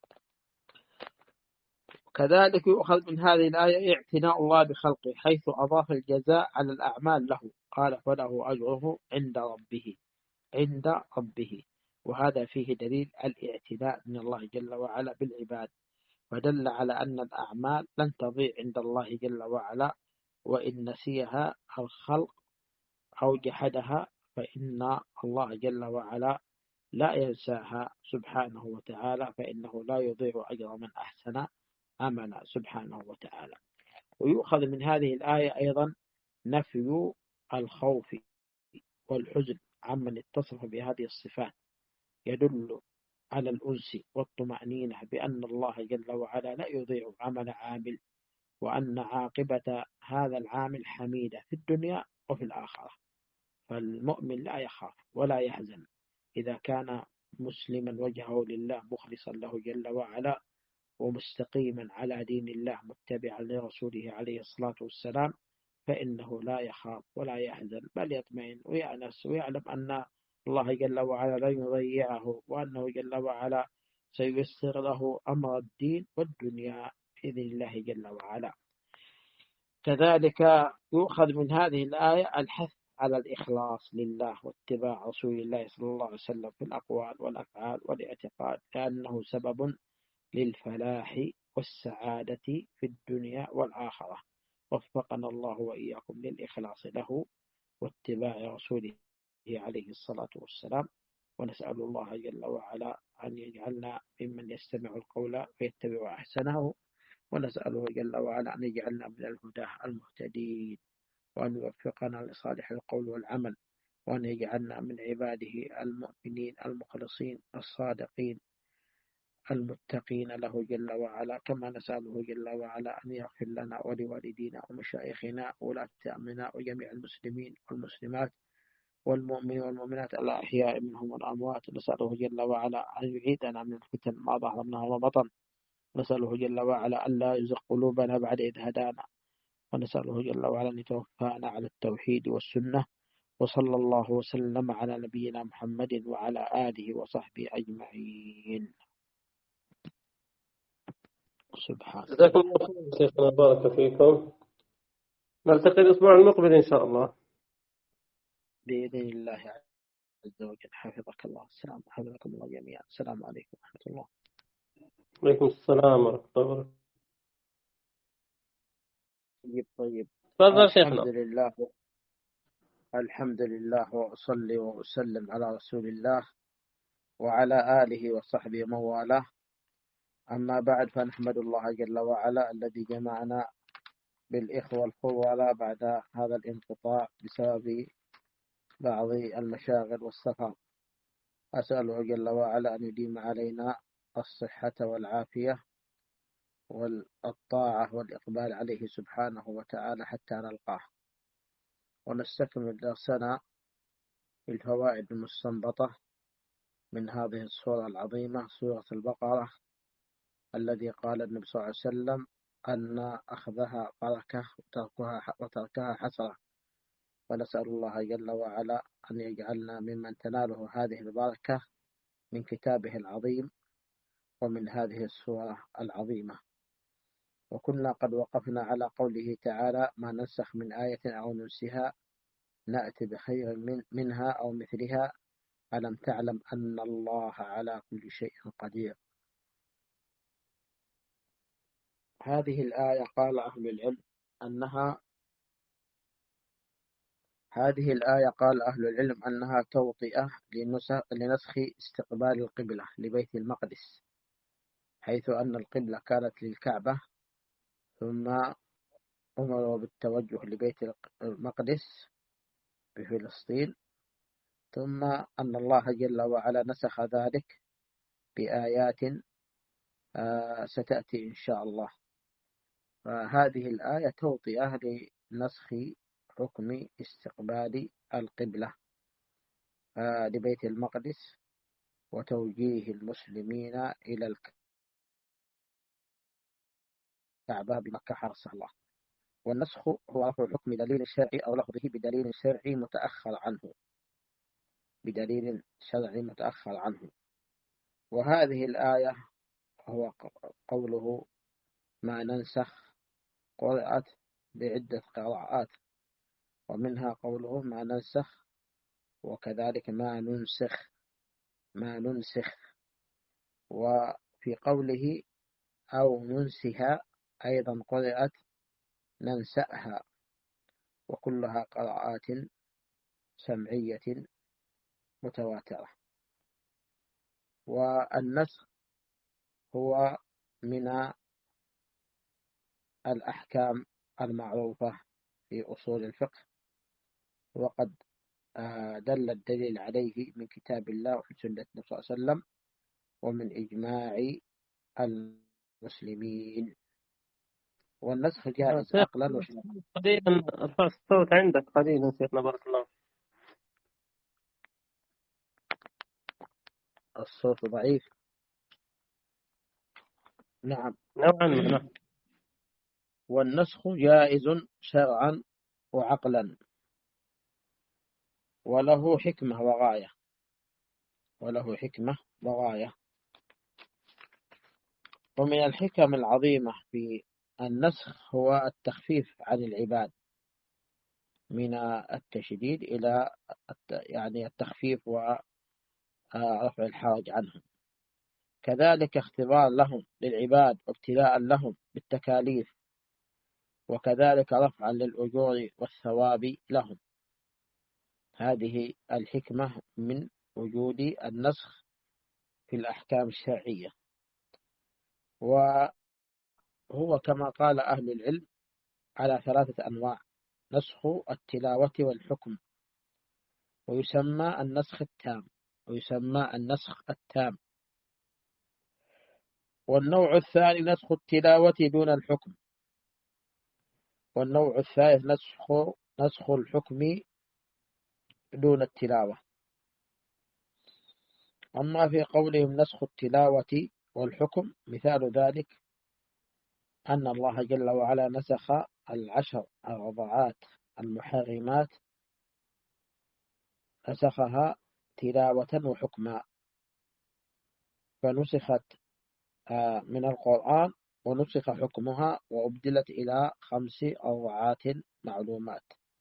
كذلك يؤخذ من هذه الآية اعتناء الله بخلقه، حيث أضاف الجزاء على الأعمال له. قال: فله أجره عند ربه. وهذا فيه دليل الاعتناء من الله جل وعلا بالعباد، فدل على أن الأعمال لن تضيع عند الله جل وعلا، وإن نسيها الخلق أو جحدها فإن الله جل وعلا لا ينساها سبحانه وتعالى، فإنه لا يضيع أجر من أحسن عملا سبحانه وتعالى. ويؤخذ من هذه الآية أيضا نفي الخوف والحزن عمن اتصف بهذه الصفات، يدل على الأنس والطمأنينة بأن الله جل وعلا لا يضيع عمل عامل، وأن عاقبة هذا العامل حميدة في الدنيا وفي الآخرة. فالمؤمن لا يخاف ولا يحزن إذا كان مسلما وجهه لله مخلصا له جل وعلا، ومستقيما على دين الله متبعا لرسوله عليه الصلاة والسلام، فإنه لا يخاف ولا يحزن، بل يطمئن ويأنس ويعلم أن الله جل وعلا لا يضيعه، وأنه جل وعلا سييسر له أمر الدين والدنيا بإذن الله جل وعلا. كذلك يؤخذ من هذه الآية الحث على الإخلاص لله واتباع رسول الله صلى الله عليه وسلم في الأقوال والأفعال والاعتقاد، لأنه سبب للفلاح والسعادة في الدنيا والآخرة. وفقنا الله وإياكم للإخلاص له واتباع رسوله عليه الصلاة والسلام، ونسأل الله جل وعلا أن يجعلنا ممن يستمع القول فيتبع أحسنه، ونسأله جل وعلا أن يجعلنا من الهداة المهتدين، وأن يوفقنا لصالح القول والعمل، وأن يجعلنا من عباده المؤمنين المخلصين الصادقين المتقين له جل وعلا. كما نسأله جل وعلا أن يغفر لنا ولوالدينا ومشايخنا وولاة أمرنا وجميع المسلمين والمسلمات والمؤمنين والمؤمنات الأحياء منهم والأموات. نسأله جل وعلا أن يعيدنا من الفتن ما ظهر منها وما بطن، نسأله جل وعلا أن لا يزغ قلوبنا بعد إذ هدانا، ونسأله جل وعلا أن يتوفانا على التوحيد والسنة. وصلى الله وسلم على نبينا محمد وعلى آله وصحبه أجمعين. سبحان جزاكم الله خير شيخنا، بارك فيكم. نلتقي الأسبوع المقبل إن شاء الله بإذن الله عز وجل. حفظك الله. السلام، حفظكم الله جميعا. السلام عليكم ورحمة الله. وعليكم السلام ورحمة الله وبركاته. طيب. تفضل شيخنا. الحمد لله وأصلي وأسلم على رسول الله وعلى آله وصحبه من والاه. أما بعد، فنحمد الله جل وعلا الذي جمعنا بالإخوة الفضلاء بعد هذا الانقطاع بسبب بعض المشاغل والسفر. أسأله جل وعلا أن يديم علينا الصحة والعافية والطاعة والإقبال عليه سبحانه وتعالى حتى نلقاه. ونستكمل درسنا الفوائد المستنبطة من هذه السورة العظيمة، سورة البقرة، الذي قال النبي صلى الله عليه وسلم أن أخذها بركة وتركها حسرة. ونسأل الله جل وعلا أن يجعلنا ممن تناله هذه البركة من كتابه العظيم ومن هذه السورة العظيمة. وكنا قد وقفنا على قوله تعالى: ما ننسخ من آية أو ننسها نأتي بخير منها أو مثلها ألم تعلم أن الله على كل شيء قدير. هذه الآية قال أهل العلم أنها توطئة لنسخ استقبال القبلة لبيت المقدس، حيث أن القبلة كانت للكعبة، ثم أمروا بالتوجه لبيت المقدس بفلسطين، ثم أن الله جل وعلا نسخ ذلك بآيات ستأتي إن شاء الله. فهذه الآية توطئة لنسخ حكم استقبال القبلة لبيت المقدس وتوجيه المسلمين إلى الكعبة بمكة حرسها الله. والنسخ هو رفع حكم دليل شرعي أو لفظه بدليل شرعي متأخر عنه. وهذه الآية هو قوله ما ننسخ، قرأت بعدة قراءات، ومنها قوله ما ننسخ، وكذلك ما ننسخ ما ننسخ. وفي قوله أو ننسها أيضا قرأت ننسأها، وكلها قراءات سمعية متواترة. والنسخ هو من الأحكام المعروفة في أصول الفقه، وقد دل الدليل عليه من كتاب الله وفي سنة النبي صلى الله عليه وسلم ومن إجماع المسلمين. والنسخ جائز شيخ عقلا وشرعا. قليلا ارفع الصوت عندك قليلا شيخنا بارك الله. الصوت ضعيف. نعم. نوعا ما نعم. والنسخ جائز شرعا وعقلا، وله حكمة وغاية. وله حكمة وغاية. ومن الحكم العظيمة في النسخ هو التخفيف عن العباد من التشديد إلى يعني التخفيف ورفع الحرج عنهم. كذلك اختبار لهم للعباد وابتلاء لهم بالتكاليف، وكذلك رفعا للأجور والثواب لهم. هذه الحكمة من وجود النسخ في الأحكام الشرعية. وهو كما قال أهل العلم على 3 أنواع: نسخ التلاوة والحكم، ويسمى النسخ التام، والنوع الثاني نسخ التلاوة دون الحكم، والنوع الثالث نسخ الحكم دون التلاوة. أما في قولهم نسخ التلاوة والحكم، مثال ذلك أن الله جل وعلا نسخ 10 الرضعات المحرمات، نسخها تلاوة وحكما، فنسخت من القرآن ونسخ حكمها وأبدلت إلى 5 رضعات معلومات.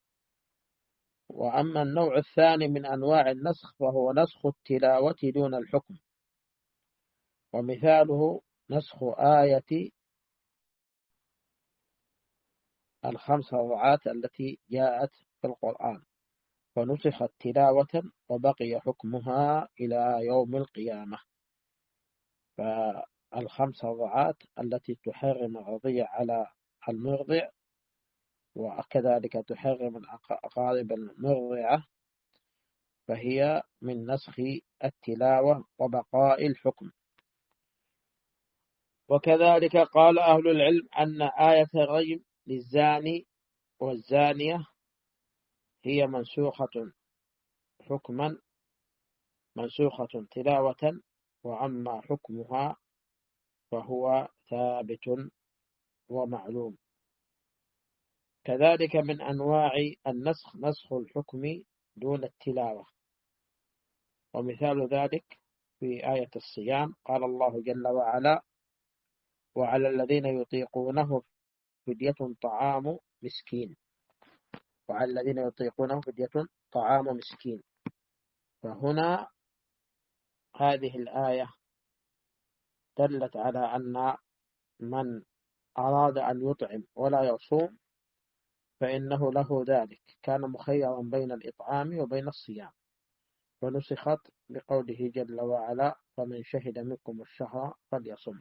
وأما النوع الثاني من أنواع النسخ فهو نسخ التلاوة دون الحكم، ومثاله نسخ آية 5 رضعات التي جاءت في القرآن، فنسخت تلاوة وبقي حكمها إلى يوم القيامة. فال5 رضعات التي تحرم الرضيع على المرضع، وكذلك تحرم الأقارب المرضعة، فهي من نسخ التلاوة وبقاء الحكم. وكذلك قال أهل العلم أن آية الرجم للزاني والزانية هي منسوخة حكما، منسوخة تلاوة، وأما حكمها فهو ثابت ومعلوم. كذلك من أنواع النسخ نسخ الحكم دون التلاوة، ومثال ذلك في آية الصيام قال الله جل وعلا: وعلى الذين يطيقونه فدية طعام مسكين. وعلى الذين يطيقونه فدية طعام مسكين. فهنا هذه الآية دلت على أن من أراد أن يطعم ولا يصوم فإنه له ذلك، كان مخيرا بين الإطعام وبين الصيام، ونسخت بقوله جل وعلا: فمن شهد منكم الشهر فليصم.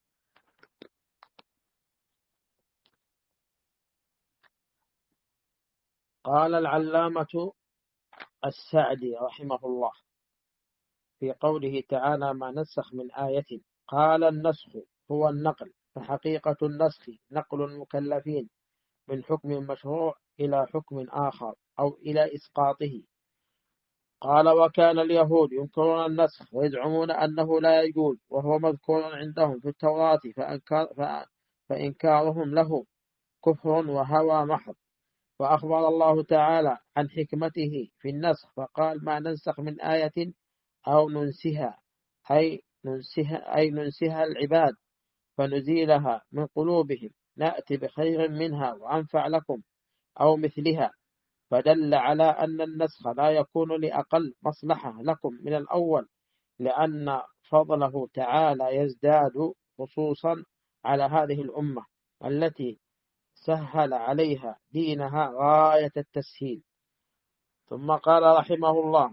قال العلامة السعدي رحمه الله في قوله تعالى: ما نسخ من آية، قال: النسخ هو النقل، فحقيقة النسخ نقل المكلفين من حكم مشروع إلى حكم آخر أو إلى إسقاطه. قال: وكان اليهود ينكرون النسخ ويزعمون أنه لا يجوز، وهو مذكور عندهم في التوراة، فإنكارهم له كفر وهوى محض. وأخبر الله تعالى عن حكمته في النسخ فقال: ما ننسخ من آية أو ننسها، أي ننسها العباد فنزيلها من قلوبهم، نأتي بخير منها وأنفع لكم أو مثلها. فدل على أن النسخ لا يكون لأقل مصلحة لكم من الأول، لأن فضله تعالى يزداد خصوصا على هذه الأمة التي سهل عليها دينها غاية التسهيل. ثم قال رحمه الله: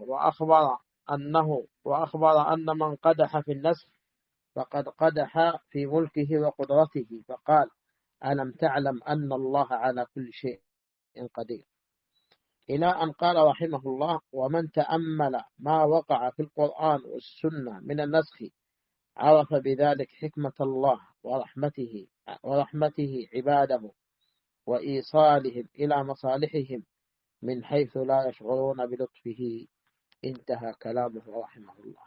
وأخبر أن من قدح في النسخ فقد قدح في ملكه وقدرته، فقال: ألم تعلم أن الله على كل شيء قدير، إلى أن قال رحمه الله: ومن تأمل ما وقع في القرآن والسنة من النسخ عرف بذلك حكمة الله ورحمته عباده وإيصالهم إلى مصالحهم من حيث لا يشعرون بلطفه. انتهى كلامه رحمه الله.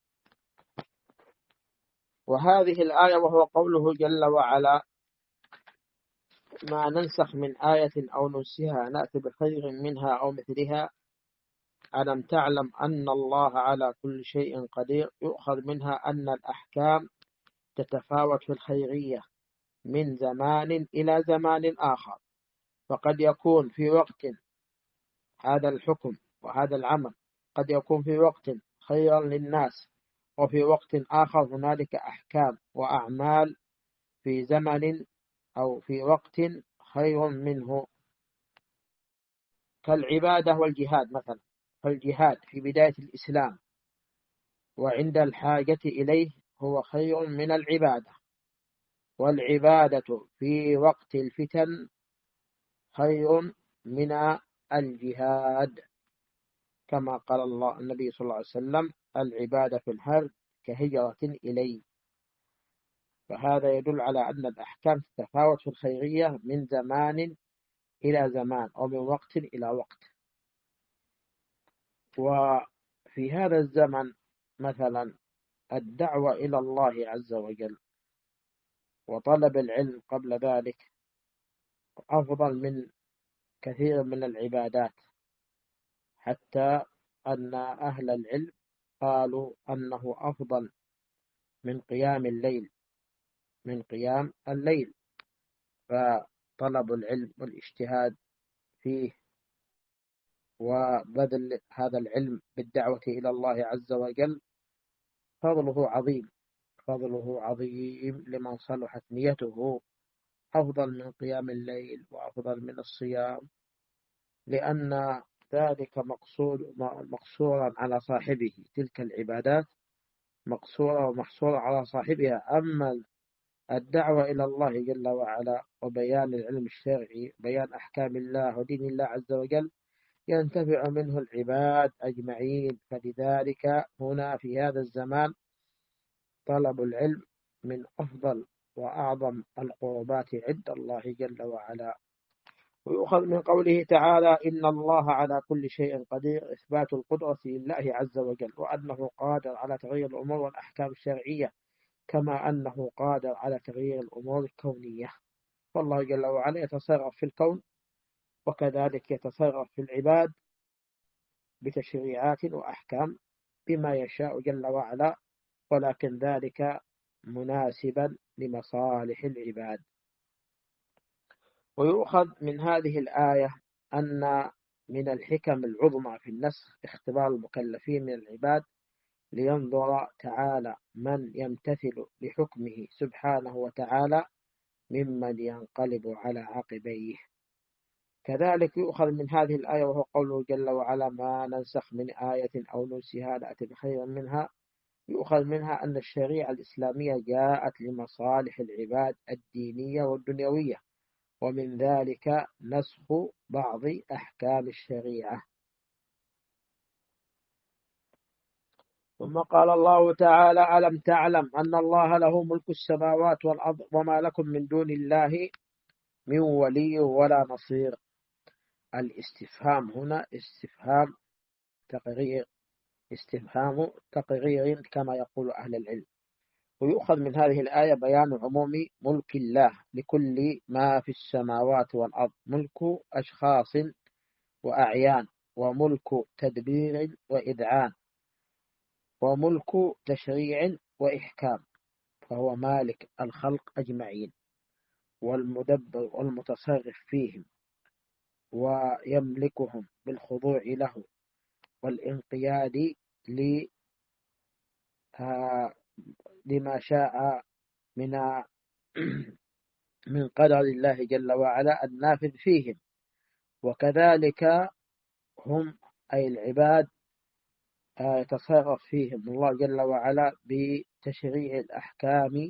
وهذه الآية وهو قوله جل وعلا: ما ننسخ من آية أو ننسها نأتي بخير منها أو مثلها، ألم تعلم أن الله على كل شيء قدير، يؤخذ منها أن الأحكام تتفاوت في الخيرية من زمان إلى زمان آخر، فقد يكون في وقت هذا الحكم وهذا العمل قد يكون في وقت خيرا للناس، وفي وقت آخر هنالك أحكام وأعمال في زمن أو في وقت خير منه، كالعبادة والجهاد مثلا. فالجهاد في بداية الإسلام وعند الحاجة إليه هو خير من العبادة، والعبادة في وقت الفتن خير من الجهاد، كما قال النبي صلى الله عليه وسلم: العبادة في الحرب كهجرة إلي. فهذا يدل على أن الأحكام تتفاوت في الخيرية من زمان إلى زمان أو من وقت إلى وقت. وفي هذا الزمن مثلا الدعوة إلى الله عز وجل وطلب العلم قبل ذلك أفضل من كثير من العبادات، حتى أن أهل العلم قالوا أنه أفضل من قيام الليل. فطلب العلم والاجتهاد فيه وبذل هذا العلم بالدعوة إلى الله عز وجل فضله عظيم لمن صلحت نيته، أفضل من قيام الليل وأفضل من الصيام، لأن ذلك مقصورا على صاحبه، تلك العبادات مقصورة ومحصورة على صاحبها. أما الدعوة إلى الله جل وعلا وبيان العلم الشرعي، بيان أحكام الله ودين الله عز وجل، ينتفع منه العباد أجمعين. فلذلك هنا في هذا الزمان طلب العلم من أفضل وأعظم القربات عند الله جل وعلا. ويؤخذ من قوله تعالى: إن الله على كل شيء قدير، إثبات القدرة لله عز وجل، وأنه قادر على تغيير الأمور والأحكام الشرعية، كما أنه قادر على تغيير الأمور الكونية. فالله جل وعلا يتصرف في الكون، وكذلك يتصرف في العباد بتشريعات وأحكام بما يشاء جل وعلا، ولكن ذلك مناسبا لمصالح العباد. ويؤخذ من هذه الآية أن من الحكم العظمى في النسخ اختبار المكلفين من العباد لينظر تعالى من يمتثل لحكمه سبحانه وتعالى ممن ينقلب على عقبيه. كذلك يؤخذ من هذه الآية وهو قوله جل وعلا: ما ننسخ من آية أو ننسها نأتي بخير منها، يؤخذ منها أن الشريعة الإسلامية جاءت لمصالح العباد الدينية والدنيوية، ومن ذلك نسخ بعض أحكام الشريعة. ثم قال الله تعالى: ألم تعلم أن الله له ملك السماوات والأرض وما لكم من دون الله من ولي ولا نصير. الاستفهام هنا استفهام تقرير كما يقول أهل العلم. ويؤخذ من هذه الآية بيان عموم ملك الله لكل ما في السماوات والأرض، ملك أشخاص وأعيان، وملك تدبير وإذعان، وملك تشريع وإحكام، فهو مالك الخلق أجمعين والمدبر والمتصرف فيهم، ويملكهم بالخضوع له والانقياد لما شاء من من قدر الله جل وعلا النافذ فيهم. وكذلك هم أي العباد يتصرف فيهم الله جل وعلا بتشريع الأحكام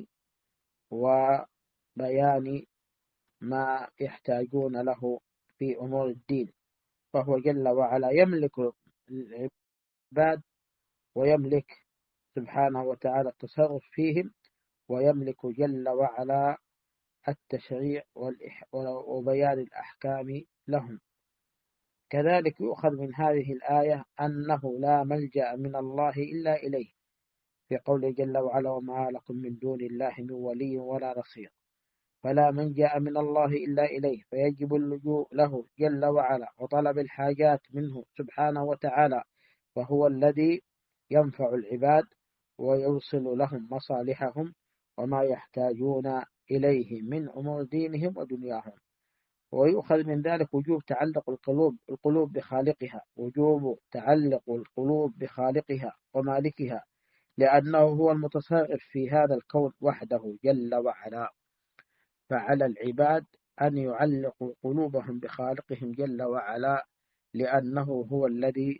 وبيان ما يحتاجون له في أمور الدين. فهو جل وعلا يملك العباد ويملك سبحانه وتعالى التصرف فيهم، ويملك جل وعلا التشريع وبيان الأحكام لهم. كذلك يؤخذ من هذه الآية أنه لا ملجأ من الله إلا إليه، في قوله جل وعلا: وما لكم من دون الله من ولي ولا نصير. فلا ملجأ من الله إلا إليه، فيجب اللجوء له جل وعلا وطلب الحاجات منه سبحانه وتعالى، وهو الذي ينفع العباد ويوصل لهم مصالحهم وما يحتاجون إليه من أمور دينهم ودنياهم. ويؤخذ من ذلك وجوب تعلق القلوب بخالقها، وجوب تعلق القلوب بخالقها ومالكها، لأنه هو المتصرف في هذا الكون وحده جل وعلا. فعلى العباد أن يعلقوا قلوبهم بخالقهم جل وعلا، لأنه هو الذي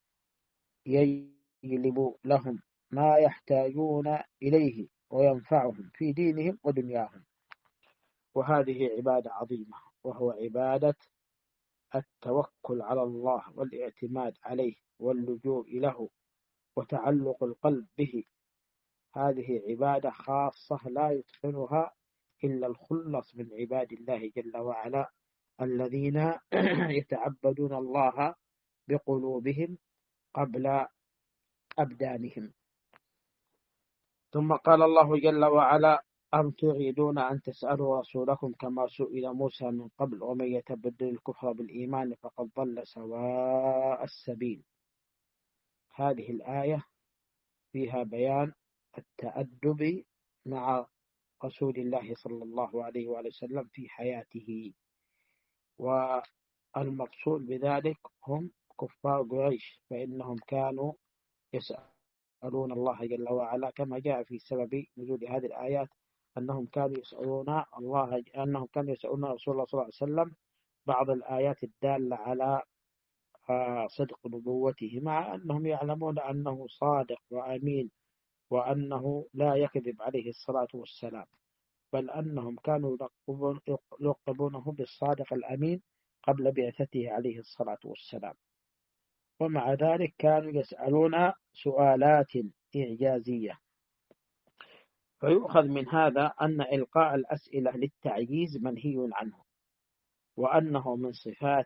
يجلب لهم ما يحتاجون إليه وينفعهم في دينهم ودنياهم. وهذه عبادة عظيمة، وهو عبادة التوكل على الله والاعتماد عليه واللجوء له وتعلق القلب به. هذه عبادة خاصة لا يتقنها إلا الخلص من عباد الله جل وعلا، الذين يتعبدون الله بقلوبهم قبل أبدانهم. ثم قال الله جل وعلا: أم تريدون أن تسألوا رسولكم كما سئل موسى من قبل ومن يتبدل الكفر بالإيمان فقد ضل سواء السبيل. هذه الآية فيها بيان التأدب مع رسول الله صلى الله عليه وسلم في حياته، والمقصود بذلك هم كفار قريش، فإنهم كانوا يسألون الله جل وعلا، كما جاء في سبب نزول هذه الآيات أنهم كانوا يسألون رسول الله صلى الله عليه وسلم بعض الآيات الدالة على صدق نبوته، مع أنهم يعلمون أنه صادق وأمين وأنه لا يكذب عليه الصلاة والسلام، بل أنهم كانوا يلقبونه بالصادق الأمين قبل بعثته عليه الصلاة والسلام. ومع ذلك كانوا يسألون سؤالات إعجازية. فيؤخذ من هذا أن إلقاء الأسئلة للتعجيز منهي عنه، وأنه من صفات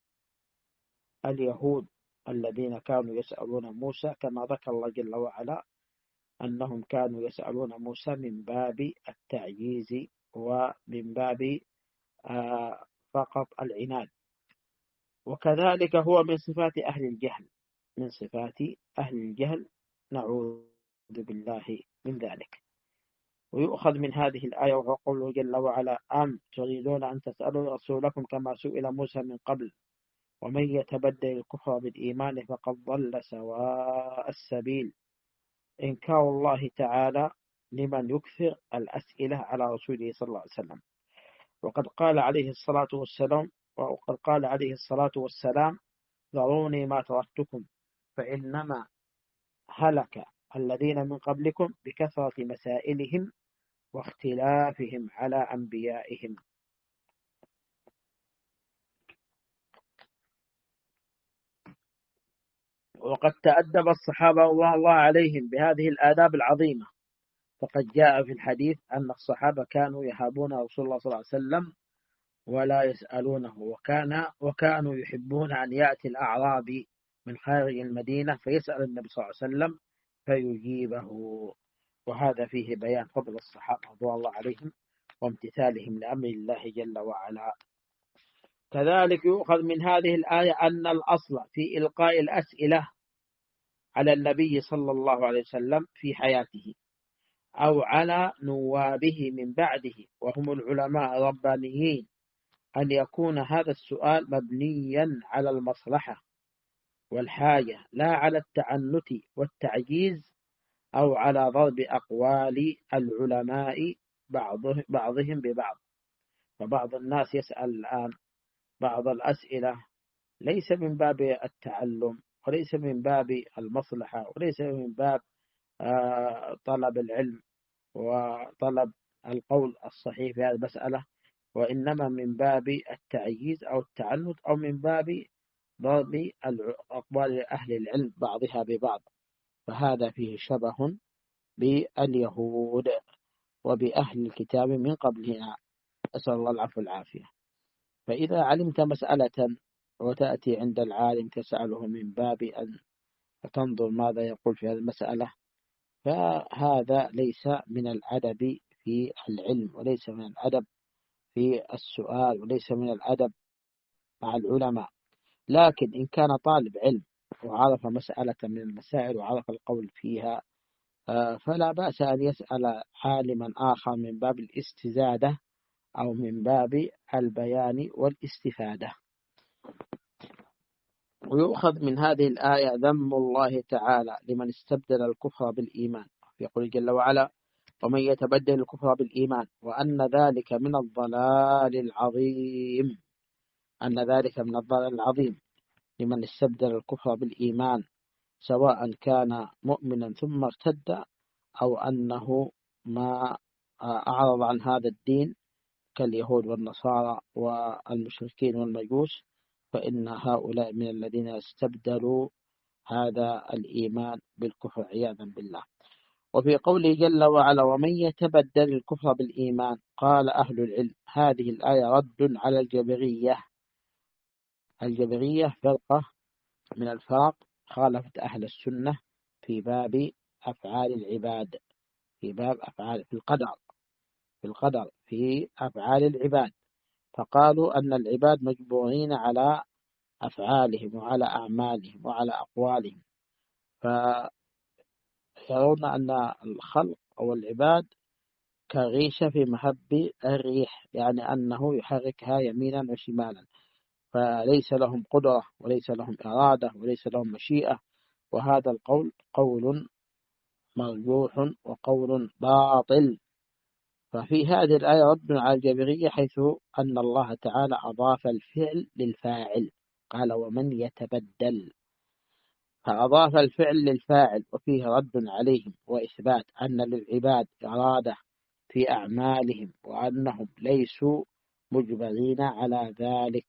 اليهود الذين كانوا يسألون موسى، كما ذكر الله جل وعلا أنهم كانوا يسألون موسى من باب التعجيز ومن باب فقط العناد. وكذلك هو من صفات أهل الجهل، من صفات أهل الجهل، نعوذ بالله من ذلك. ويؤخذ من هذه الآية وهو قوله جل وعلا: أم تريدون أن تسألوا رسولكم كما سئل موسى من قبل ومن يتبدل الكفر بالإيمان فقد ضل سواء السبيل. إنكار الله تعالى لمن يكثر الأسئلة على رسوله صلى الله عليه وسلم. وقد قال عليه الصلاة والسلام: ذروني ما تركتكم فإنما هلك الذين من قبلكم بكثرة مسائلهم واختلافهم على أنبيائهم. وقد تأدب الصحابة رضوان الله عليهم بهذه الآداب العظيمة، فقد جاء في الحديث أن الصحابة كانوا يهابون رسول الله صلى الله عليه وسلم ولا يسألونه، وكانوا يحبون أن يأتي الأعرابي من خارج المدينة فيسأل النبي صلى الله عليه وسلم فيجيبه. وهذا فيه بيان فضل الصحابة رضوان الله عليهم وامتثالهم لأمر الله جل وعلا. كذلك يؤخذ من هذه الآية أن الأصل في إلقاء الأسئلة على النبي صلى الله عليه وسلم في حياته أو على نوابه من بعده وهم العلماء الربانيين أن يكون هذا السؤال مبنيا على المصلحة والحاجة، لا على التعنت والتعجيز أو على ضرب أقوال العلماء بعضهم ببعض. فبعض الناس يسأل الآن بعض الأسئلة ليس من باب التعلم، وليس من باب المصلحة، وليس من باب طلب العلم وطلب القول الصحيح في هذه المسألة، وإنما من باب التعييز أو التعنت، أو من باب ضرب أقوال أهل العلم بعضها ببعض. فهذا فيه شبه باليهود وبأهل الكتاب من قبلنا، أسأل الله العفو والعافية. فإذا علمت مسألة وتأتي عند العالم تسأله من باب أن تنظر ماذا يقول في هذه المسألة، فهذا ليس من الأدب في العلم، وليس من الأدب في السؤال، وليس من الأدب مع العلماء. لكن إن كان طالب علم وعرف مسألة من المسائل وعرف القول فيها، فلا بأس أن يسأل عالما آخر من باب الاستزادة أو من باب البيان والاستفادة. ويؤخذ من هذه الآية ذم الله تعالى لمن استبدل الكفر بالإيمان، يقول جل وعلا: ومن يتبدل الكفر بالإيمان وأن ذلك من الضلال العظيم. أن ذلك من الضلال العظيم لمن استبدل الكفر بالإيمان، سواء كان مؤمنا ثم ارتد، أو أنه ما أعرض عن هذا الدين كاليهود والنصارى والمشركين والمجوس، فإن هؤلاء من الذين استبدلوا هذا الإيمان بالكفر عياذا بالله. وفي قوله جل وعلا: ومن يتبدل الكفر بالإيمان، قال أهل العلم هذه الآية رد على الجبرية. الجبرية فرقة من الفرق خالفت أهل السنة في باب أفعال العباد، في باب أفعال في القدر في أفعال العباد. فقالوا أن العباد مجبورين على أفعالهم وعلى أعمالهم وعلى أقوالهم، فيرون أن الخلق أو العباد كغيشة في مهب الريح، يعني أنه يحركها يمينا وشمالا، فليس لهم قدرة وليس لهم إرادة وليس لهم مشيئة. وهذا القول قول مرجوح وقول باطل. ففي هذه الآية رد على الجبرية، حيث أن الله تعالى أضاف الفعل للفاعل، قال: ومن يتبدل، فأضاف الفعل للفاعل، وفيه رد عليهم وإثبات أن للعباد إرادة في أعمالهم وأنهم ليسوا مجبرين على ذلك.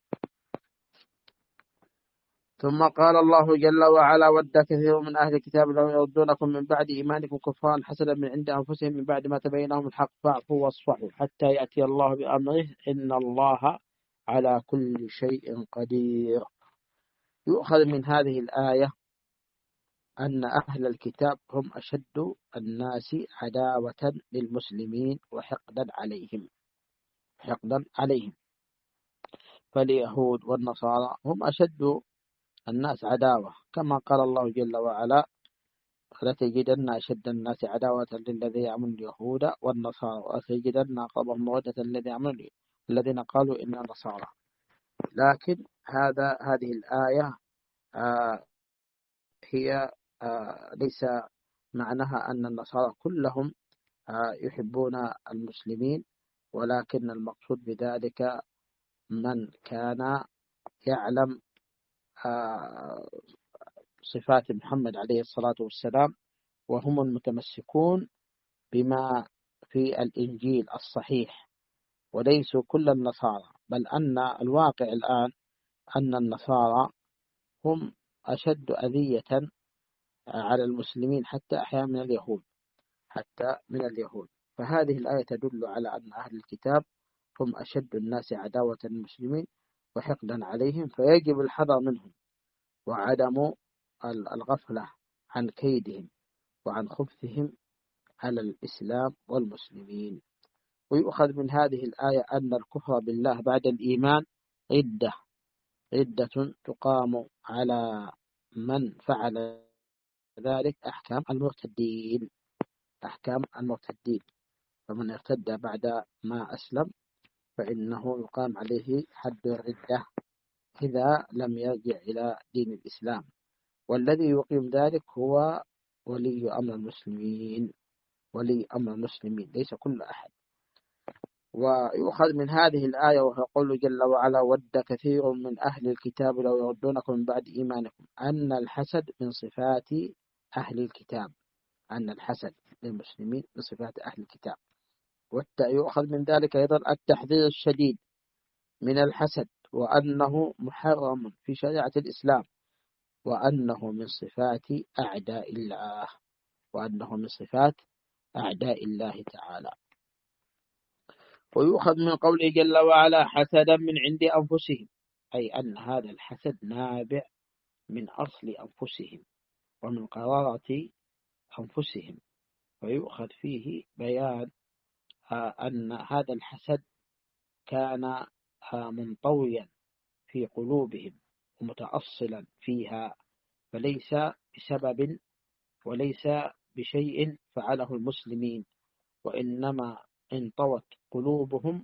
ثم قال الله جل وعلا: ود كثير من أهل الكتاب لو يردونكم من بعد إيمانكم كفارا حسدا من عند أنفسهم من بعد ما تبين لهم الحق فاعفوا واصفحوا حتى يأتي الله بأمره إن الله على كل شيء قدير. يؤخذ من هذه الآية أن أهل الكتاب هم أشد الناس عداوة للمسلمين وحقدا عليهم. فاليهود والنصارى هم أشد الناس عداوة، كما قال الله جل وعلا: لتجدن أشد الناس عداوة للذين يعملون اليهود والنصارى ولتجدن أقربهم مودة الذين قالوا إنا نصارى. لكن هذه الآية هي ليس معناها أن النصارى كلهم يحبون المسلمين، ولكن المقصود بذلك من كان يعلم صفات محمد عليه الصلاة والسلام، وهم المتمسكون بما في الإنجيل الصحيح، وليسوا كل النصارى. بل أن الواقع الآن أن النصارى هم أشد أذية على المسلمين حتى أحيانا من اليهود. فهذه الآية تدل على أن أهل الكتاب هم أشد الناس عداوة للمسلمين وحقدا عليهم، فيجب الحذر منهم وعدم الغفلة عن كيدهم وعن خبثهم على الإسلام والمسلمين. ويؤخذ من هذه الآية أن الكفر بالله بعد الإيمان ردة تقام على من فعل ذلك أحكام المرتدين. فمن ارتد بعد ما أسلم فإنه يقام عليه حد الردة إذا لم يرجع إلى دين الإسلام، والذي يقيم ذلك هو ولي أمر المسلمين، ولي أمر المسلمين ليس كل أحد. ويؤخذ من هذه الآية وهو قوله جل وعلا: ود كثير من أهل الكتاب لو يردونكم من بعد إيمانكم، أن الحسد من صفات أهل الكتاب، أن الحسد للمسلمين من صفات أهل الكتاب. يؤخذ من ذلك أيضا التحذير الشديد من الحسد، وأنه محرم في شريعة الإسلام، وأنه من صفات أعداء الله، وأنه من صفات أعداء الله تعالى. ويؤخذ من قوله جل وعلا: حسدا من عند أنفسهم، أي أن هذا الحسد نابع من أصل أنفسهم ومن قرارة أنفسهم. ويؤخذ فيه بيان أن هذا الحسد كان منطويا في قلوبهم ومتأصلا فيها، فليس بسبب وليس بشيء فعله المسلمين، وإنما انطوت قلوبهم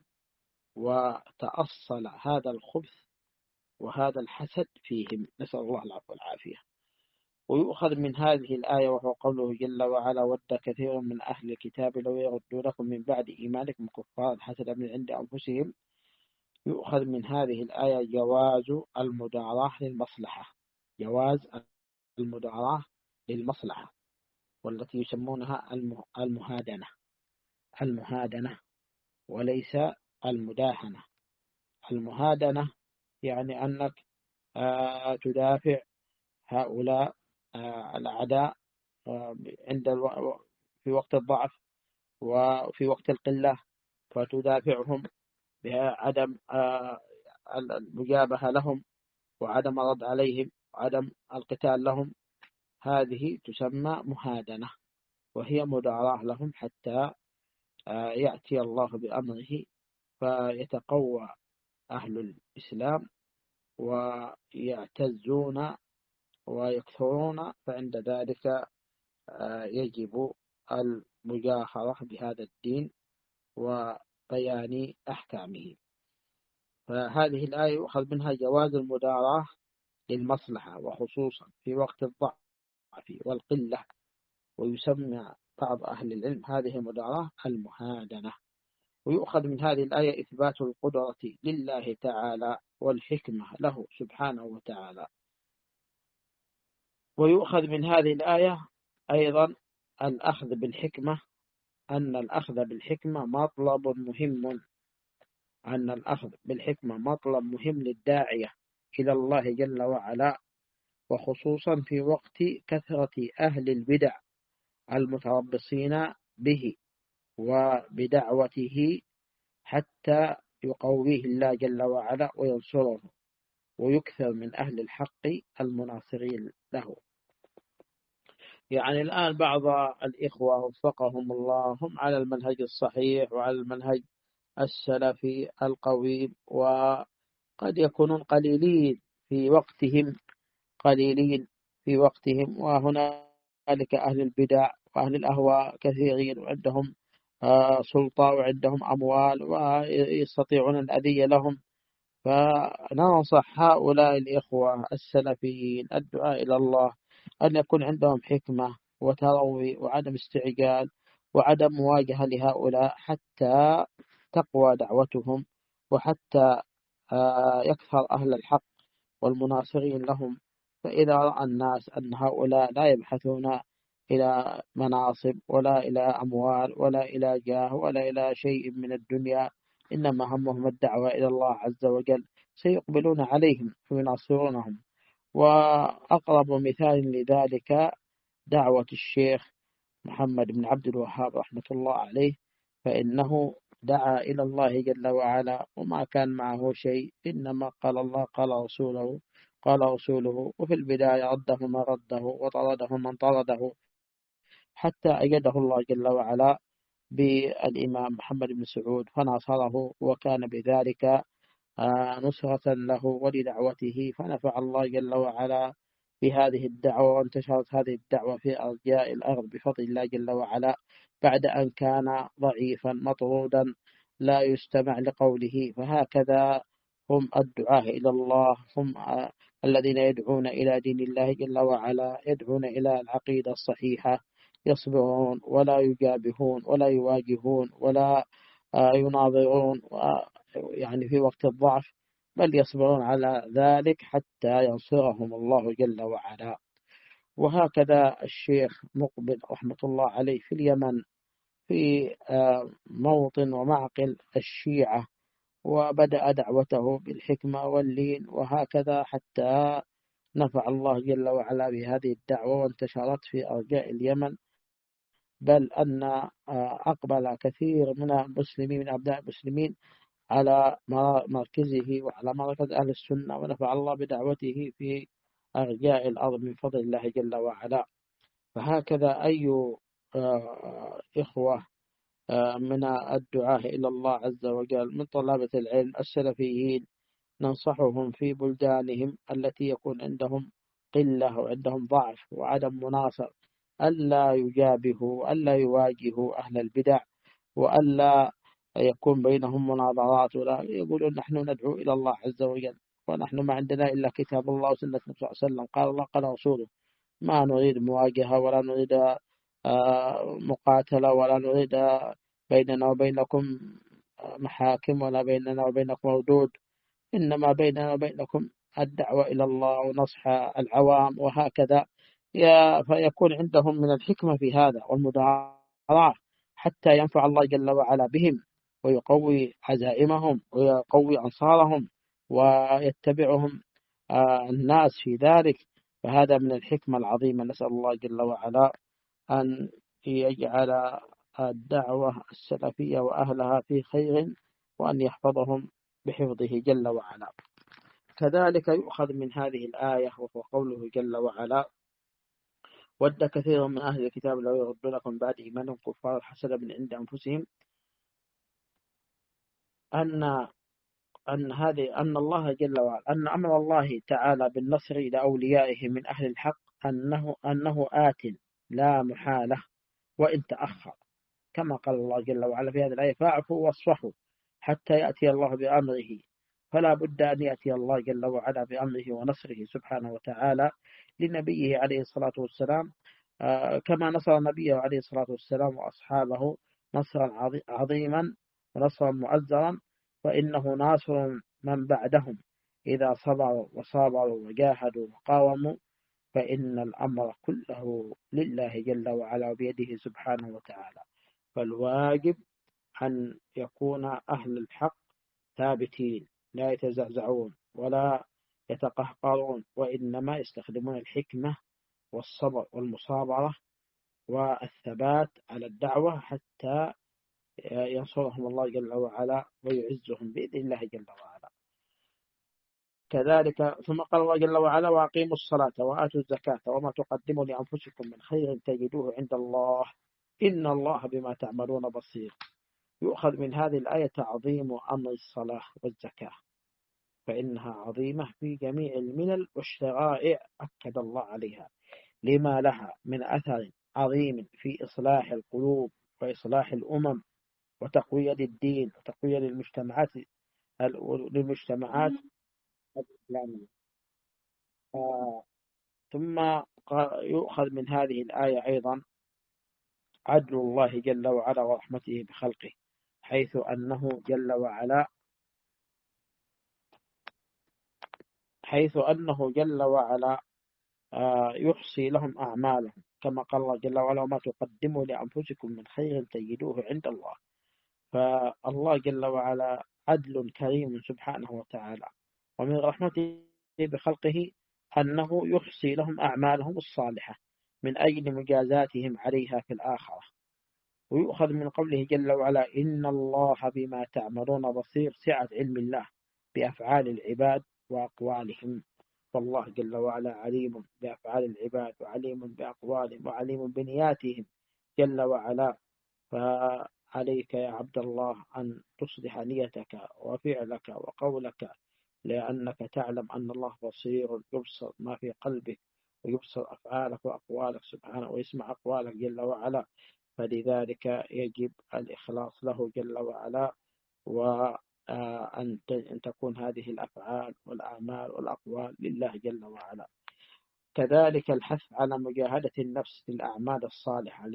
وتأصل هذا الخبث وهذا الحسد فيهم، نسأل الله العفو والعافية. ويؤخذ من هذه الآية وهو قوله جل وعلا: ود كثير من أهل الكتاب لو يردونكم من بعد إيمانكم كفارا حسدا من عند أنفسهم. يؤخذ من هذه الآية جواز المداراة للمصلحة، جواز المداراة للمصلحة، والتي يسمونها المهادنة وليس المداهنة. المهادنة يعني أنك تدافع هؤلاء الأعداء في وقت الضعف وفي وقت القلة، فتدافعهم بعدم المجابهة لهم وعدم الرد عليهم وعدم القتال لهم. هذه تسمى مهادنة، وهي مداراة لهم حتى يأتي الله بأمره فيتقوى أهل الإسلام ويعتزون ويكثرون، فعند ذلك يجب المجاهرة بهذا الدين وبيان أحكامه. فهذه الآية يؤخذ منها جواز المداراة للمصلحة، وخصوصا في وقت الضعف والقلة، ويسمى بعض أهل العلم هذه المداراة المهادنة. ويؤخذ من هذه الآية إثبات القدرة لله تعالى والحكمة له سبحانه وتعالى. ويؤخذ من هذه الآية أيضا الأخذ بالحكمة، أن الأخذ بالحكمة مطلب مهم، أن الأخذ بالحكمة مطلب مهم للداعية إلى الله جل وعلا، وخصوصا في وقت كثرة أهل البدع المتربصين به وبدعوته، حتى يقويه الله جل وعلا وينصره، ويكثر من أهل الحق المناصرين له. يعني الآن بعض الإخوة وفقهم الله هم على المنهج الصحيح وعلى المنهج السلفي القويم، وقد يكونون قليلين في وقتهم، وهنالك أهل البدع وأهل الأهواء كثيرين، وعندهم سلطة وعندهم أموال ويستطيعون الأذية لهم. فننصح هؤلاء الإخوة السلفيين الدعاء إلى الله أن يكون عندهم حكمة وتروي وعدم استعجال وعدم مواجهة لهؤلاء، حتى تقوى دعوتهم وحتى يكثر أهل الحق والمناصرين لهم. فإذا رأى الناس أن هؤلاء لا يبحثون إلى مناصب ولا إلى أموال ولا إلى جاه ولا إلى شيء من الدنيا، إنما همهم الدعوة إلى الله عز وجل، سيقبلون عليهم ويناصرونهم. وأقرب مثال لذلك دعوة الشيخ محمد بن عبد الوهاب رحمة الله عليه، فإنه دعا إلى الله جل وعلا وما كان معه شيء، إنما قال الله قال رسوله، وفي البداية رده ما رده وطرده من طرده، حتى أيده الله جل وعلا بالإمام محمد بن سعود فناصره، وكان بذلك نصرة له ولدعوته، فنفع الله جل وعلا بهذه الدعوة، وانتشرت هذه الدعوة في أرجاء الأرض بفضل الله جل وعلا، بعد أن كان ضعيفا مطرودا لا يستمع لقوله. فهكذا هم الدعاة إلى الله، هم الذين يدعون إلى دين الله جل وعلا، يدعون إلى العقيدة الصحيحة، يصبرون ولا يجابهون ولا يواجهون ولا يناظرون يعني في وقت الضعف، بل يصبرون على ذلك حتى ينصرهم الله جل وعلا. وهكذا الشيخ مقبل رحمة الله عليه في اليمن في موطن ومعقل الشيعة، وبدأ دعوته بالحكمة واللين، وهكذا حتى نفع الله جل وعلا بهذه الدعوة وانتشرت في أرجاء اليمن، بل أن أقبل كثير من المسلمين من أبناء المسلمين على مركزه وعلى مركز أهل السنة، ونفع الله بدعوته في أرجاء الأرض من فضل الله جل وعلا. فهكذا أي إخوة من الدعاة إلى الله عز وجل من طلبة العلم السلفيين ننصحهم في بلدانهم التي يكون عندهم قلة وعندهم ضعف وعدم مناصر ألا يجابهوا ألا يواجهوا أهل البدع، وألا يكون بينهم مناظرات، ولا يقولون نحن ندعو إلى الله عز وجل ونحن ما عندنا إلا كتاب الله وسنة النبي صلى الله عليه وسلم، قال الله قال رسوله، ما نريد مواجهة ولا نريد مقاتلة ولا نريد بيننا وبينكم محاكم ولا بيننا وبينكم ردود، إنما بيننا وبينكم الدعوة إلى الله ونصح العوام. وهكذا فيكون عندهم من الحكمة في هذا والمداراة حتى ينفع الله جل وعلا بهم ويقوي عزائمهم ويقوي أنصارهم ويتبعهم الناس في ذلك. فهذا من الحكمة العظيمة، نسأل الله جل وعلا أن يجعل الدعوة السلفية وأهلها في خير، وأن يحفظهم بحفظه جل وعلا. كذلك يؤخذ من هذه الآية وهو قوله جل وعلا: ود كثير من أهل الكتاب لو يردونكم بعد إيمانهم كفار حسدا من عند أنفسهم، أن الله جل وعلا أن أمر الله تعالى بالنصر إلى أوليائه من أهل الحق أنه آت لا محالة وإن تأخر، كما قال الله جل وعلا في هذه الآية: فاعفوا واصفحوا حتى يأتي الله بأمره. فلا بد أن يأتي الله جل وعلا بأمره ونصره سبحانه وتعالى لنبيه عليه الصلاة والسلام، كما نصر نبيه عليه الصلاة والسلام وأصحابه نصرا عظيما ونصرا مؤزرا، فإنه ناصر من بعدهم إذا صبروا وصابروا وجاهدوا وقاوموا، فإن الأمر كله لله جل وعلا وبيده سبحانه وتعالى. فالواجب أن يكون أهل الحق ثابتين لا يتزعزعون ولا يتقهقرون، وإنما يستخدمون الحكمة والصبر والمصابرة والثبات على الدعوة حتى ينصرهم الله جل وعلا ويعزهم بإذن الله جل وعلا. كذلك ثم قال الله جل وعلا: وأقيموا الصلاة وآتوا الزكاة وما تقدموا لأنفسكم من خير تجدوه عند الله إن الله بما تعملون بصير. يؤخذ من هذه الآية تعظيم أمر الصلاة والزكاة، فإنها عظيمة في جميع الملل والشرائع أكد الله عليها لما لها من أثر عظيم في إصلاح القلوب وإصلاح الأمم وتقوية الدين وتقوية للمجتمعات الإسلامية. ثم يؤخذ من هذه الآية أيضا عدل الله جل وعلا ورحمته بخلقه، حيث أنه جل وعلا يحصي لهم أعمالهم، كما قال الله جل وعلا: وما تقدموا لأنفسكم من خير تجدوه عند الله. فالله جل وعلا عدل كريم سبحانه وتعالى، ومن رحمته بخلقه أنه يحصي لهم أعمالهم الصالحة من أجل مجازاتهم عليها في الآخرة. ويؤخذ من قوله جل وعلا: إن الله بما تعملون بصير، سعة علم الله بأفعال العباد وأقوالهم. فالله جل وعلا عليم بأفعال العباد وعليم بأقوالهم وعليم بنياتهم جل وعلا. فعليك يا عبد الله أن تصلح نيتك وفعلك وقولك، لأنك تعلم أن الله بصير يبصر ما في قلبك ويبصر أفعالك وأقوالك سبحانه ويسمع أقوالك جل وعلا. فلذلك يجب الإخلاص له جل وعلا أن تكون هذه الأفعال والأعمال والأقوال لله جل وعلا. كذلك الحث على مجاهدة النفس في الأعمال الصالحة،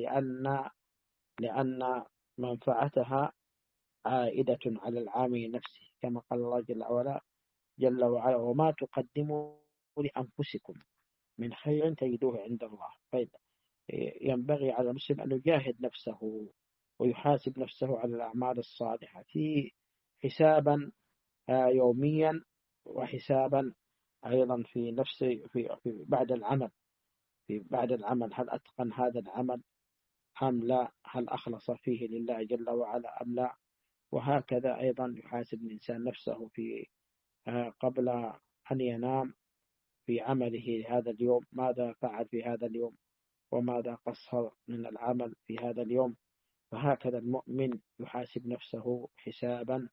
لأن منفعتها عائدة على العامل نفسه، كما قال الله جل وعلا وما تقدموا لأنفسكم من خير تجدوه عند الله. ينبغي على المسلم أن يجاهد نفسه ويحاسب نفسه على الأعمال الصالحة، في حسابا يوميا، وحسابا أيضا في نفس في بعد العمل هل أتقن هذا العمل أم لا، هل أخلص فيه لله جل وعلا أم لا. وهكذا أيضا يحاسب الإنسان نفسه في قبل أن ينام في عمله هذا اليوم، ماذا فعل في هذا اليوم وماذا قصر من العمل في هذا اليوم. فهكذا المؤمن يحاسب نفسه حسابا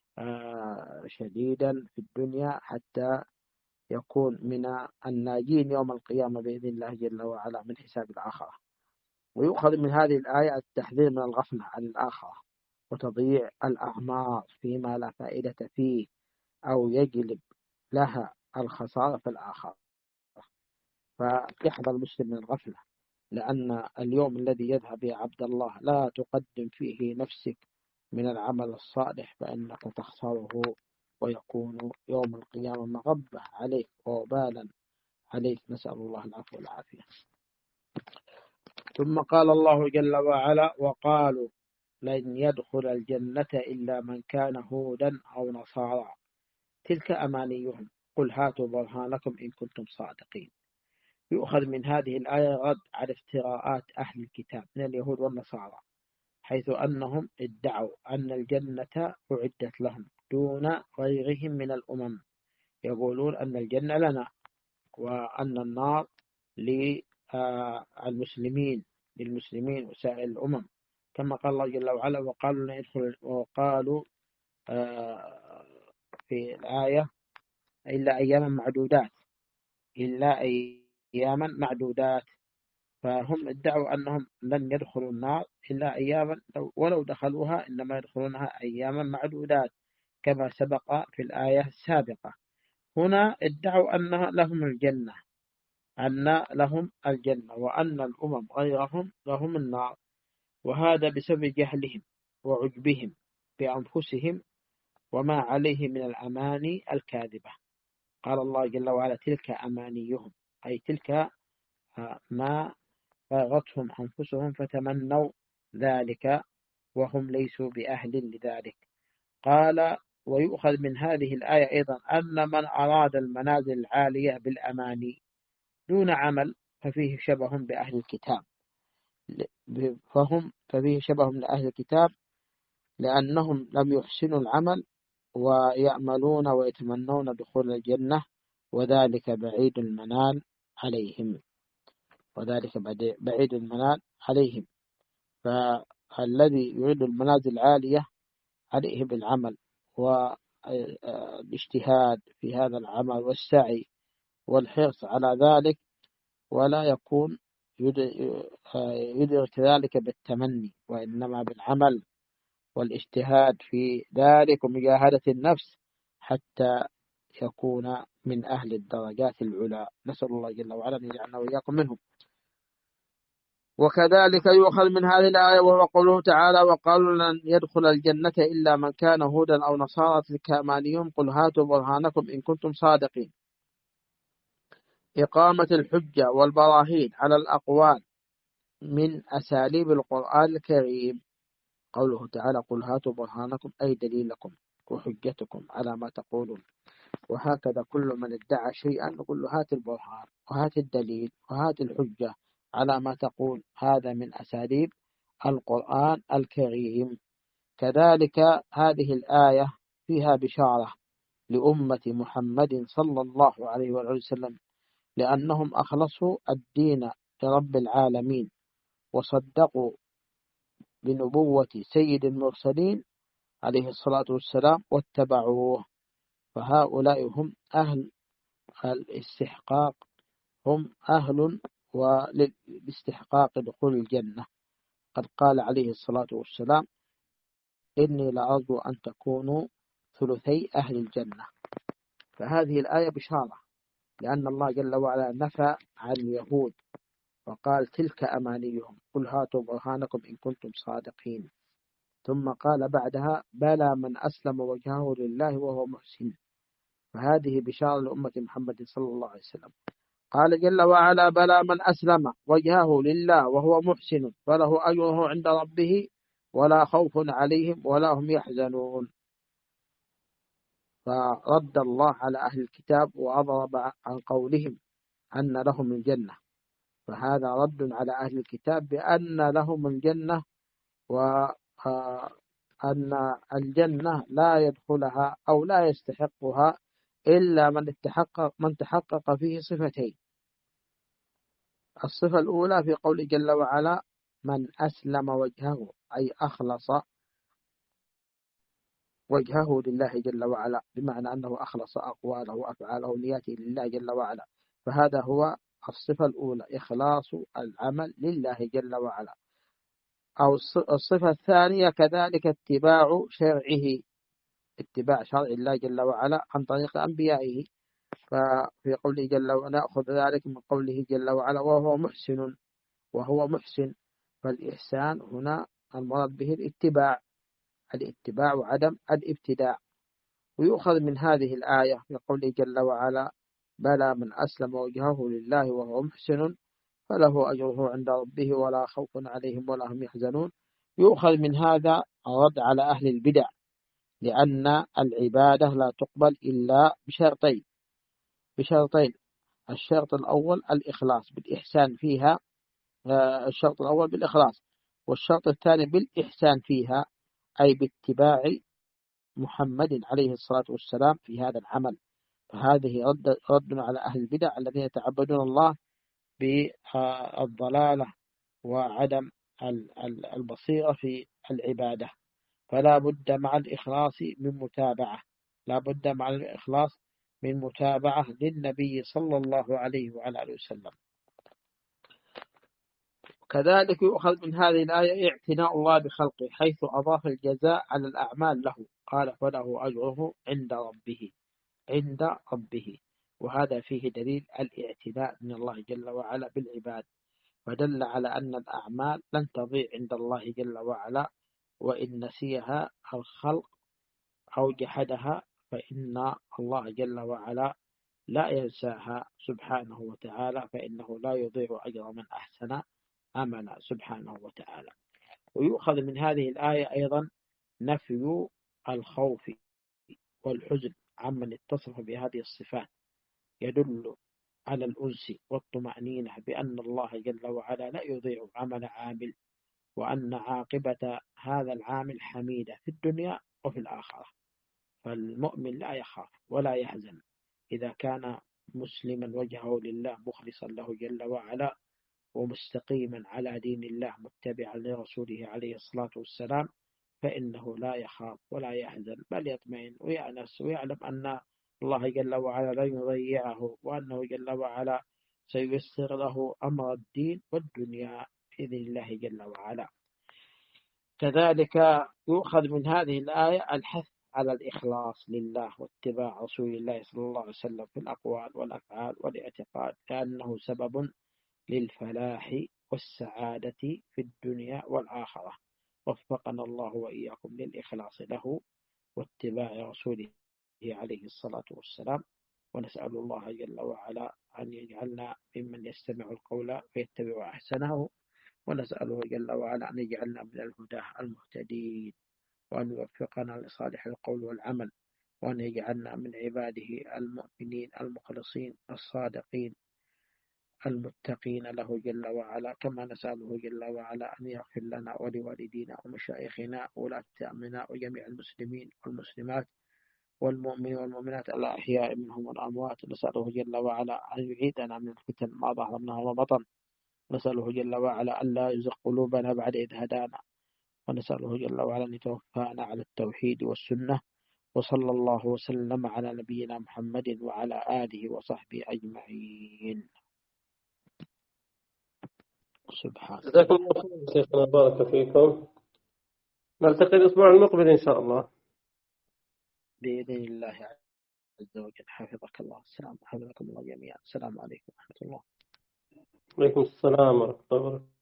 شديدا في الدنيا حتى يكون من الناجين يوم القيامة بإذن الله جل وعلا من حساب الآخرة. ويؤخذ من هذه الآية التحذير من الغفلة عن الآخرة وتضييع الأعمار فيما لا فائدة فيه أو يجلب لها الخسارة في الآخرة. فيحذر المسلم من الغفلة، لأن اليوم الذي يذهب يا عبد الله لا تقدم فيه نفسك من العمل الصالح، فإنك تخسره ويكون يوم القيامة مغبة عليك ووبالا عليك، نسأل الله العفو والعافية. ثم قال الله جل وعلا وقالوا لن يدخل الجنة إلا من كان هودا أو نصارى تلك أمانيهم قل هاتوا برهانكم إن كنتم صادقين. يؤخذ من هذه الآية رد على افتراءات أهل الكتاب من اليهود والنصارى، حيث أنهم ادعوا أن الجنة أعدت لهم دون غيرهم من الأمم. يقولون أن الجنة لنا وأن النار للمسلمين وسائر الأمم، كما قال الله جل وعلا وقالوا في الآية إلا أياما معدودات. فهم ادعوا أنهم لن يدخلوا النار إلا أياما، ولو دخلوها إنما يدخلونها أياما معدودات كما سبق في الآية السابقة. هنا ادعوا أن لهم الجنة وأن الأمم غيرهم لهم النار، وهذا بسبب جهلهم وعجبهم بأنفسهم وما عليه من الأماني الكاذبة. قال الله جل وعلا تلك أمانيهم، أي تلك ما راغتهم أنفسهم فتمنوا ذلك وهم ليسوا بأهل لذلك. قال ويؤخذ من هذه الآية أيضا أن من أراد المنازل العالية بالأماني دون عمل ففيه شبه بأهل الكتاب لأنهم لم يحسنوا العمل ويأملون ويتمنون دخول الجنة، وذلك بعيد المنال عليهم. فالذي يريد المنازل العالية عليه بالعمل والاجتهاد في هذا العمل والسعي والحرص على ذلك، ولا يكون يدرك ذلك بالتمني، وإنما بالعمل والاجتهاد في ذلك ومجاهدة النفس حتى يكون من أهل الدرجات العلى. نسأل الله جل وعلا أن يجعلنا وإياكم منهم. وكذلك يؤخذ من هذه الآية وهو قوله تعالى وقالوا لن يدخل الجنة إلا من كان هودا أو نصارى تلك أمانيهم قل هاتوا برهانكم إن كنتم صادقين. إقامة الحجة والبراهين على الأقوال من أساليب القرآن الكريم. قوله تعالى قل هاتوا برهانكم أي دليلكم وحجتكم على ما تقولون. وهكذا كل من ادعى شيئا نقول له هات البرهان وهات الدليل وهات الحجة على ما تقول، هذا من أساليب القرآن الكريم. كذلك هذه الآية فيها بشارة لأمة محمد صلى الله عليه وسلم، لأنهم أخلصوا الدين لرب العالمين وصدقوا بنبوة سيد المرسلين عليه الصلاة والسلام واتبعوه. فهؤلاء هم أهل الاستحقاق، هم أهل والاستحقاق دخول الجنة. قد قال عليه الصلاة والسلام إني لأرجو أن تكونوا ثلثي أهل الجنة. فهذه الآية بشارة، لأن الله جل وعلا نفى عن اليهود وقال تلك أمانيهم قل هاتوا برهانكم إن كنتم صادقين. ثم قال بعدها بلى من أسلم وجهه لله وهو محسن. فهذه بشارة لأمة محمد صلى الله عليه وسلم. قال جل وعلا بلى من أسلم وجهه لله وهو محسن فله أجره عند ربه ولا خوف عليهم ولا هم يحزنون. فرد الله على أهل الكتاب وأضرب عن قولهم أن لهم الجنة، فهذا رد على أهل الكتاب بأن لهم الجنة، وأن الجنة لا يدخلها أو لا يستحقها إلا من تحقق فيه صفتين. الصفة الأولى في قول جل وعلا من أسلم وجهه، أي أخلص وجهه لله جل وعلا، بمعنى أنه أخلص أقواله وأفعاله ونياته لله جل وعلا. فهذا هو الصفة الأولى، إخلاص العمل لله جل وعلا. أو الصفة الثانية كذلك اتباع شرعه، اتباع شرع الله جل وعلا عن طريق أنبيائه. ففي قوله جل وعلا نأخذ ذلك من قوله جل وعلا وهو محسن. فالإحسان هنا المراد به الاتباع وعدم الابتداع. ويؤخذ من هذه الآية في قوله جل وعلا بلى من أسلم وجهه لله وهو محسن فله أجره عند ربه ولا خوف عليهم ولا هم يحزنون. يؤخذ من هذا الرد على أهل البدع، لأن العبادة لا تقبل إلا بشرطين. الشرط الأول الإخلاص بالإحسان فيها، الشرط الأول بالإخلاص، والشرط الثاني بالإحسان فيها، أي باتباع محمد عليه الصلاة والسلام في هذا العمل. فهذه رد على أهل البدع الذين يتعبدون الله بالضلالة وعدم البصيرة في العبادة. فلا بد مع الإخلاص من متابعة، لا بد مع الإخلاص من متابعة للنبي صلى الله عليه وعلى آله وسلم. كذلك يؤخذ من هذه الآية اعتناء الله بخلقه، حيث أضاف الجزاء على الأعمال له، قال فله أجره عند ربه. وهذا فيه دليل الاعتناء من الله جل وعلا بالعباد، ودل على أن الأعمال لن تضيع عند الله جل وعلا، وإن نسيها الخلق أو جحدها فإن الله جل وعلا لا ينساها سبحانه وتعالى، فإنه لا يضيع أجر من أحسن عملا سبحانه وتعالى. ويؤخذ من هذه الآية أيضا نفي الخوف والحزن عمن اتصف بهذه الصفات، يدل على الأنس والطمأنينة بأن الله جل وعلا لا يضيع عمل عامل، وأن عاقبة هذا العامل حميدة في الدنيا وفي الآخرة. فالمؤمن لا يخاف ولا يحزن إذا كان مسلما وجهه لله مخلصا له جل وعلا ومستقيما على دين الله متبعا لرسوله عليه الصلاة والسلام، فإنه لا يخاف ولا يحزن، بل يطمئن ويأنس ويعلم أن الله جل وعلا لا يضيعه، وأنه جل وعلا سييسر له أمر الدين والدنيا بإذن الله جل وعلا. كذلك يؤخذ من هذه الآية الحث على الإخلاص لله واتباع رسول الله صلى الله عليه وسلم في الأقوال والأفعال والاعتقاد، لأنه سبب للفلاح والسعادة في الدنيا والآخرة. وفقنا الله وإياكم للإخلاص له واتباع رسوله عليه الصلاة والسلام. ونسأل الله جل وعلا أن يجعلنا ممن يستمع القول ويتبع أحسنه، ونسأله جل وعلا أن يجعلنا من الهداه المهتدين، وأن يوفقنا لصالح القول والعمل، وأن يجعلنا من عباده المؤمنين المخلصين الصادقين المتقين له جل وعلا. كما نسأله جل وعلا أن يغفر لنا ولوالدينا ومشايخنا وولاة أمرنا وجميع المسلمين والمسلمات والمؤمنين والمؤمنات الأحياء منهم والأموات. نسأله جل وعلا أن يعيدنا من الفتن ما ظهر منها وما بطن. نسأله جل وعلا أن لا يزغ قلوبنا بعد إذ هدانا، ونسأله جل وعلا أن يتوفانا على التوحيد والسنة. وصلى الله وسلم على نبينا محمد وعلى آله وصحبه أجمعين. سبحان الله. جزاكم الله خيرا شيخنا، بارك فيكم. نلتقي الأسبوع المقبل إن شاء الله. بإذن الله عز وجل. حفظك الله. السلام، حفظكم الله جميعا. السلام عليكم ورحمة الله. عليكم السلام ورحمة الله وبركاته.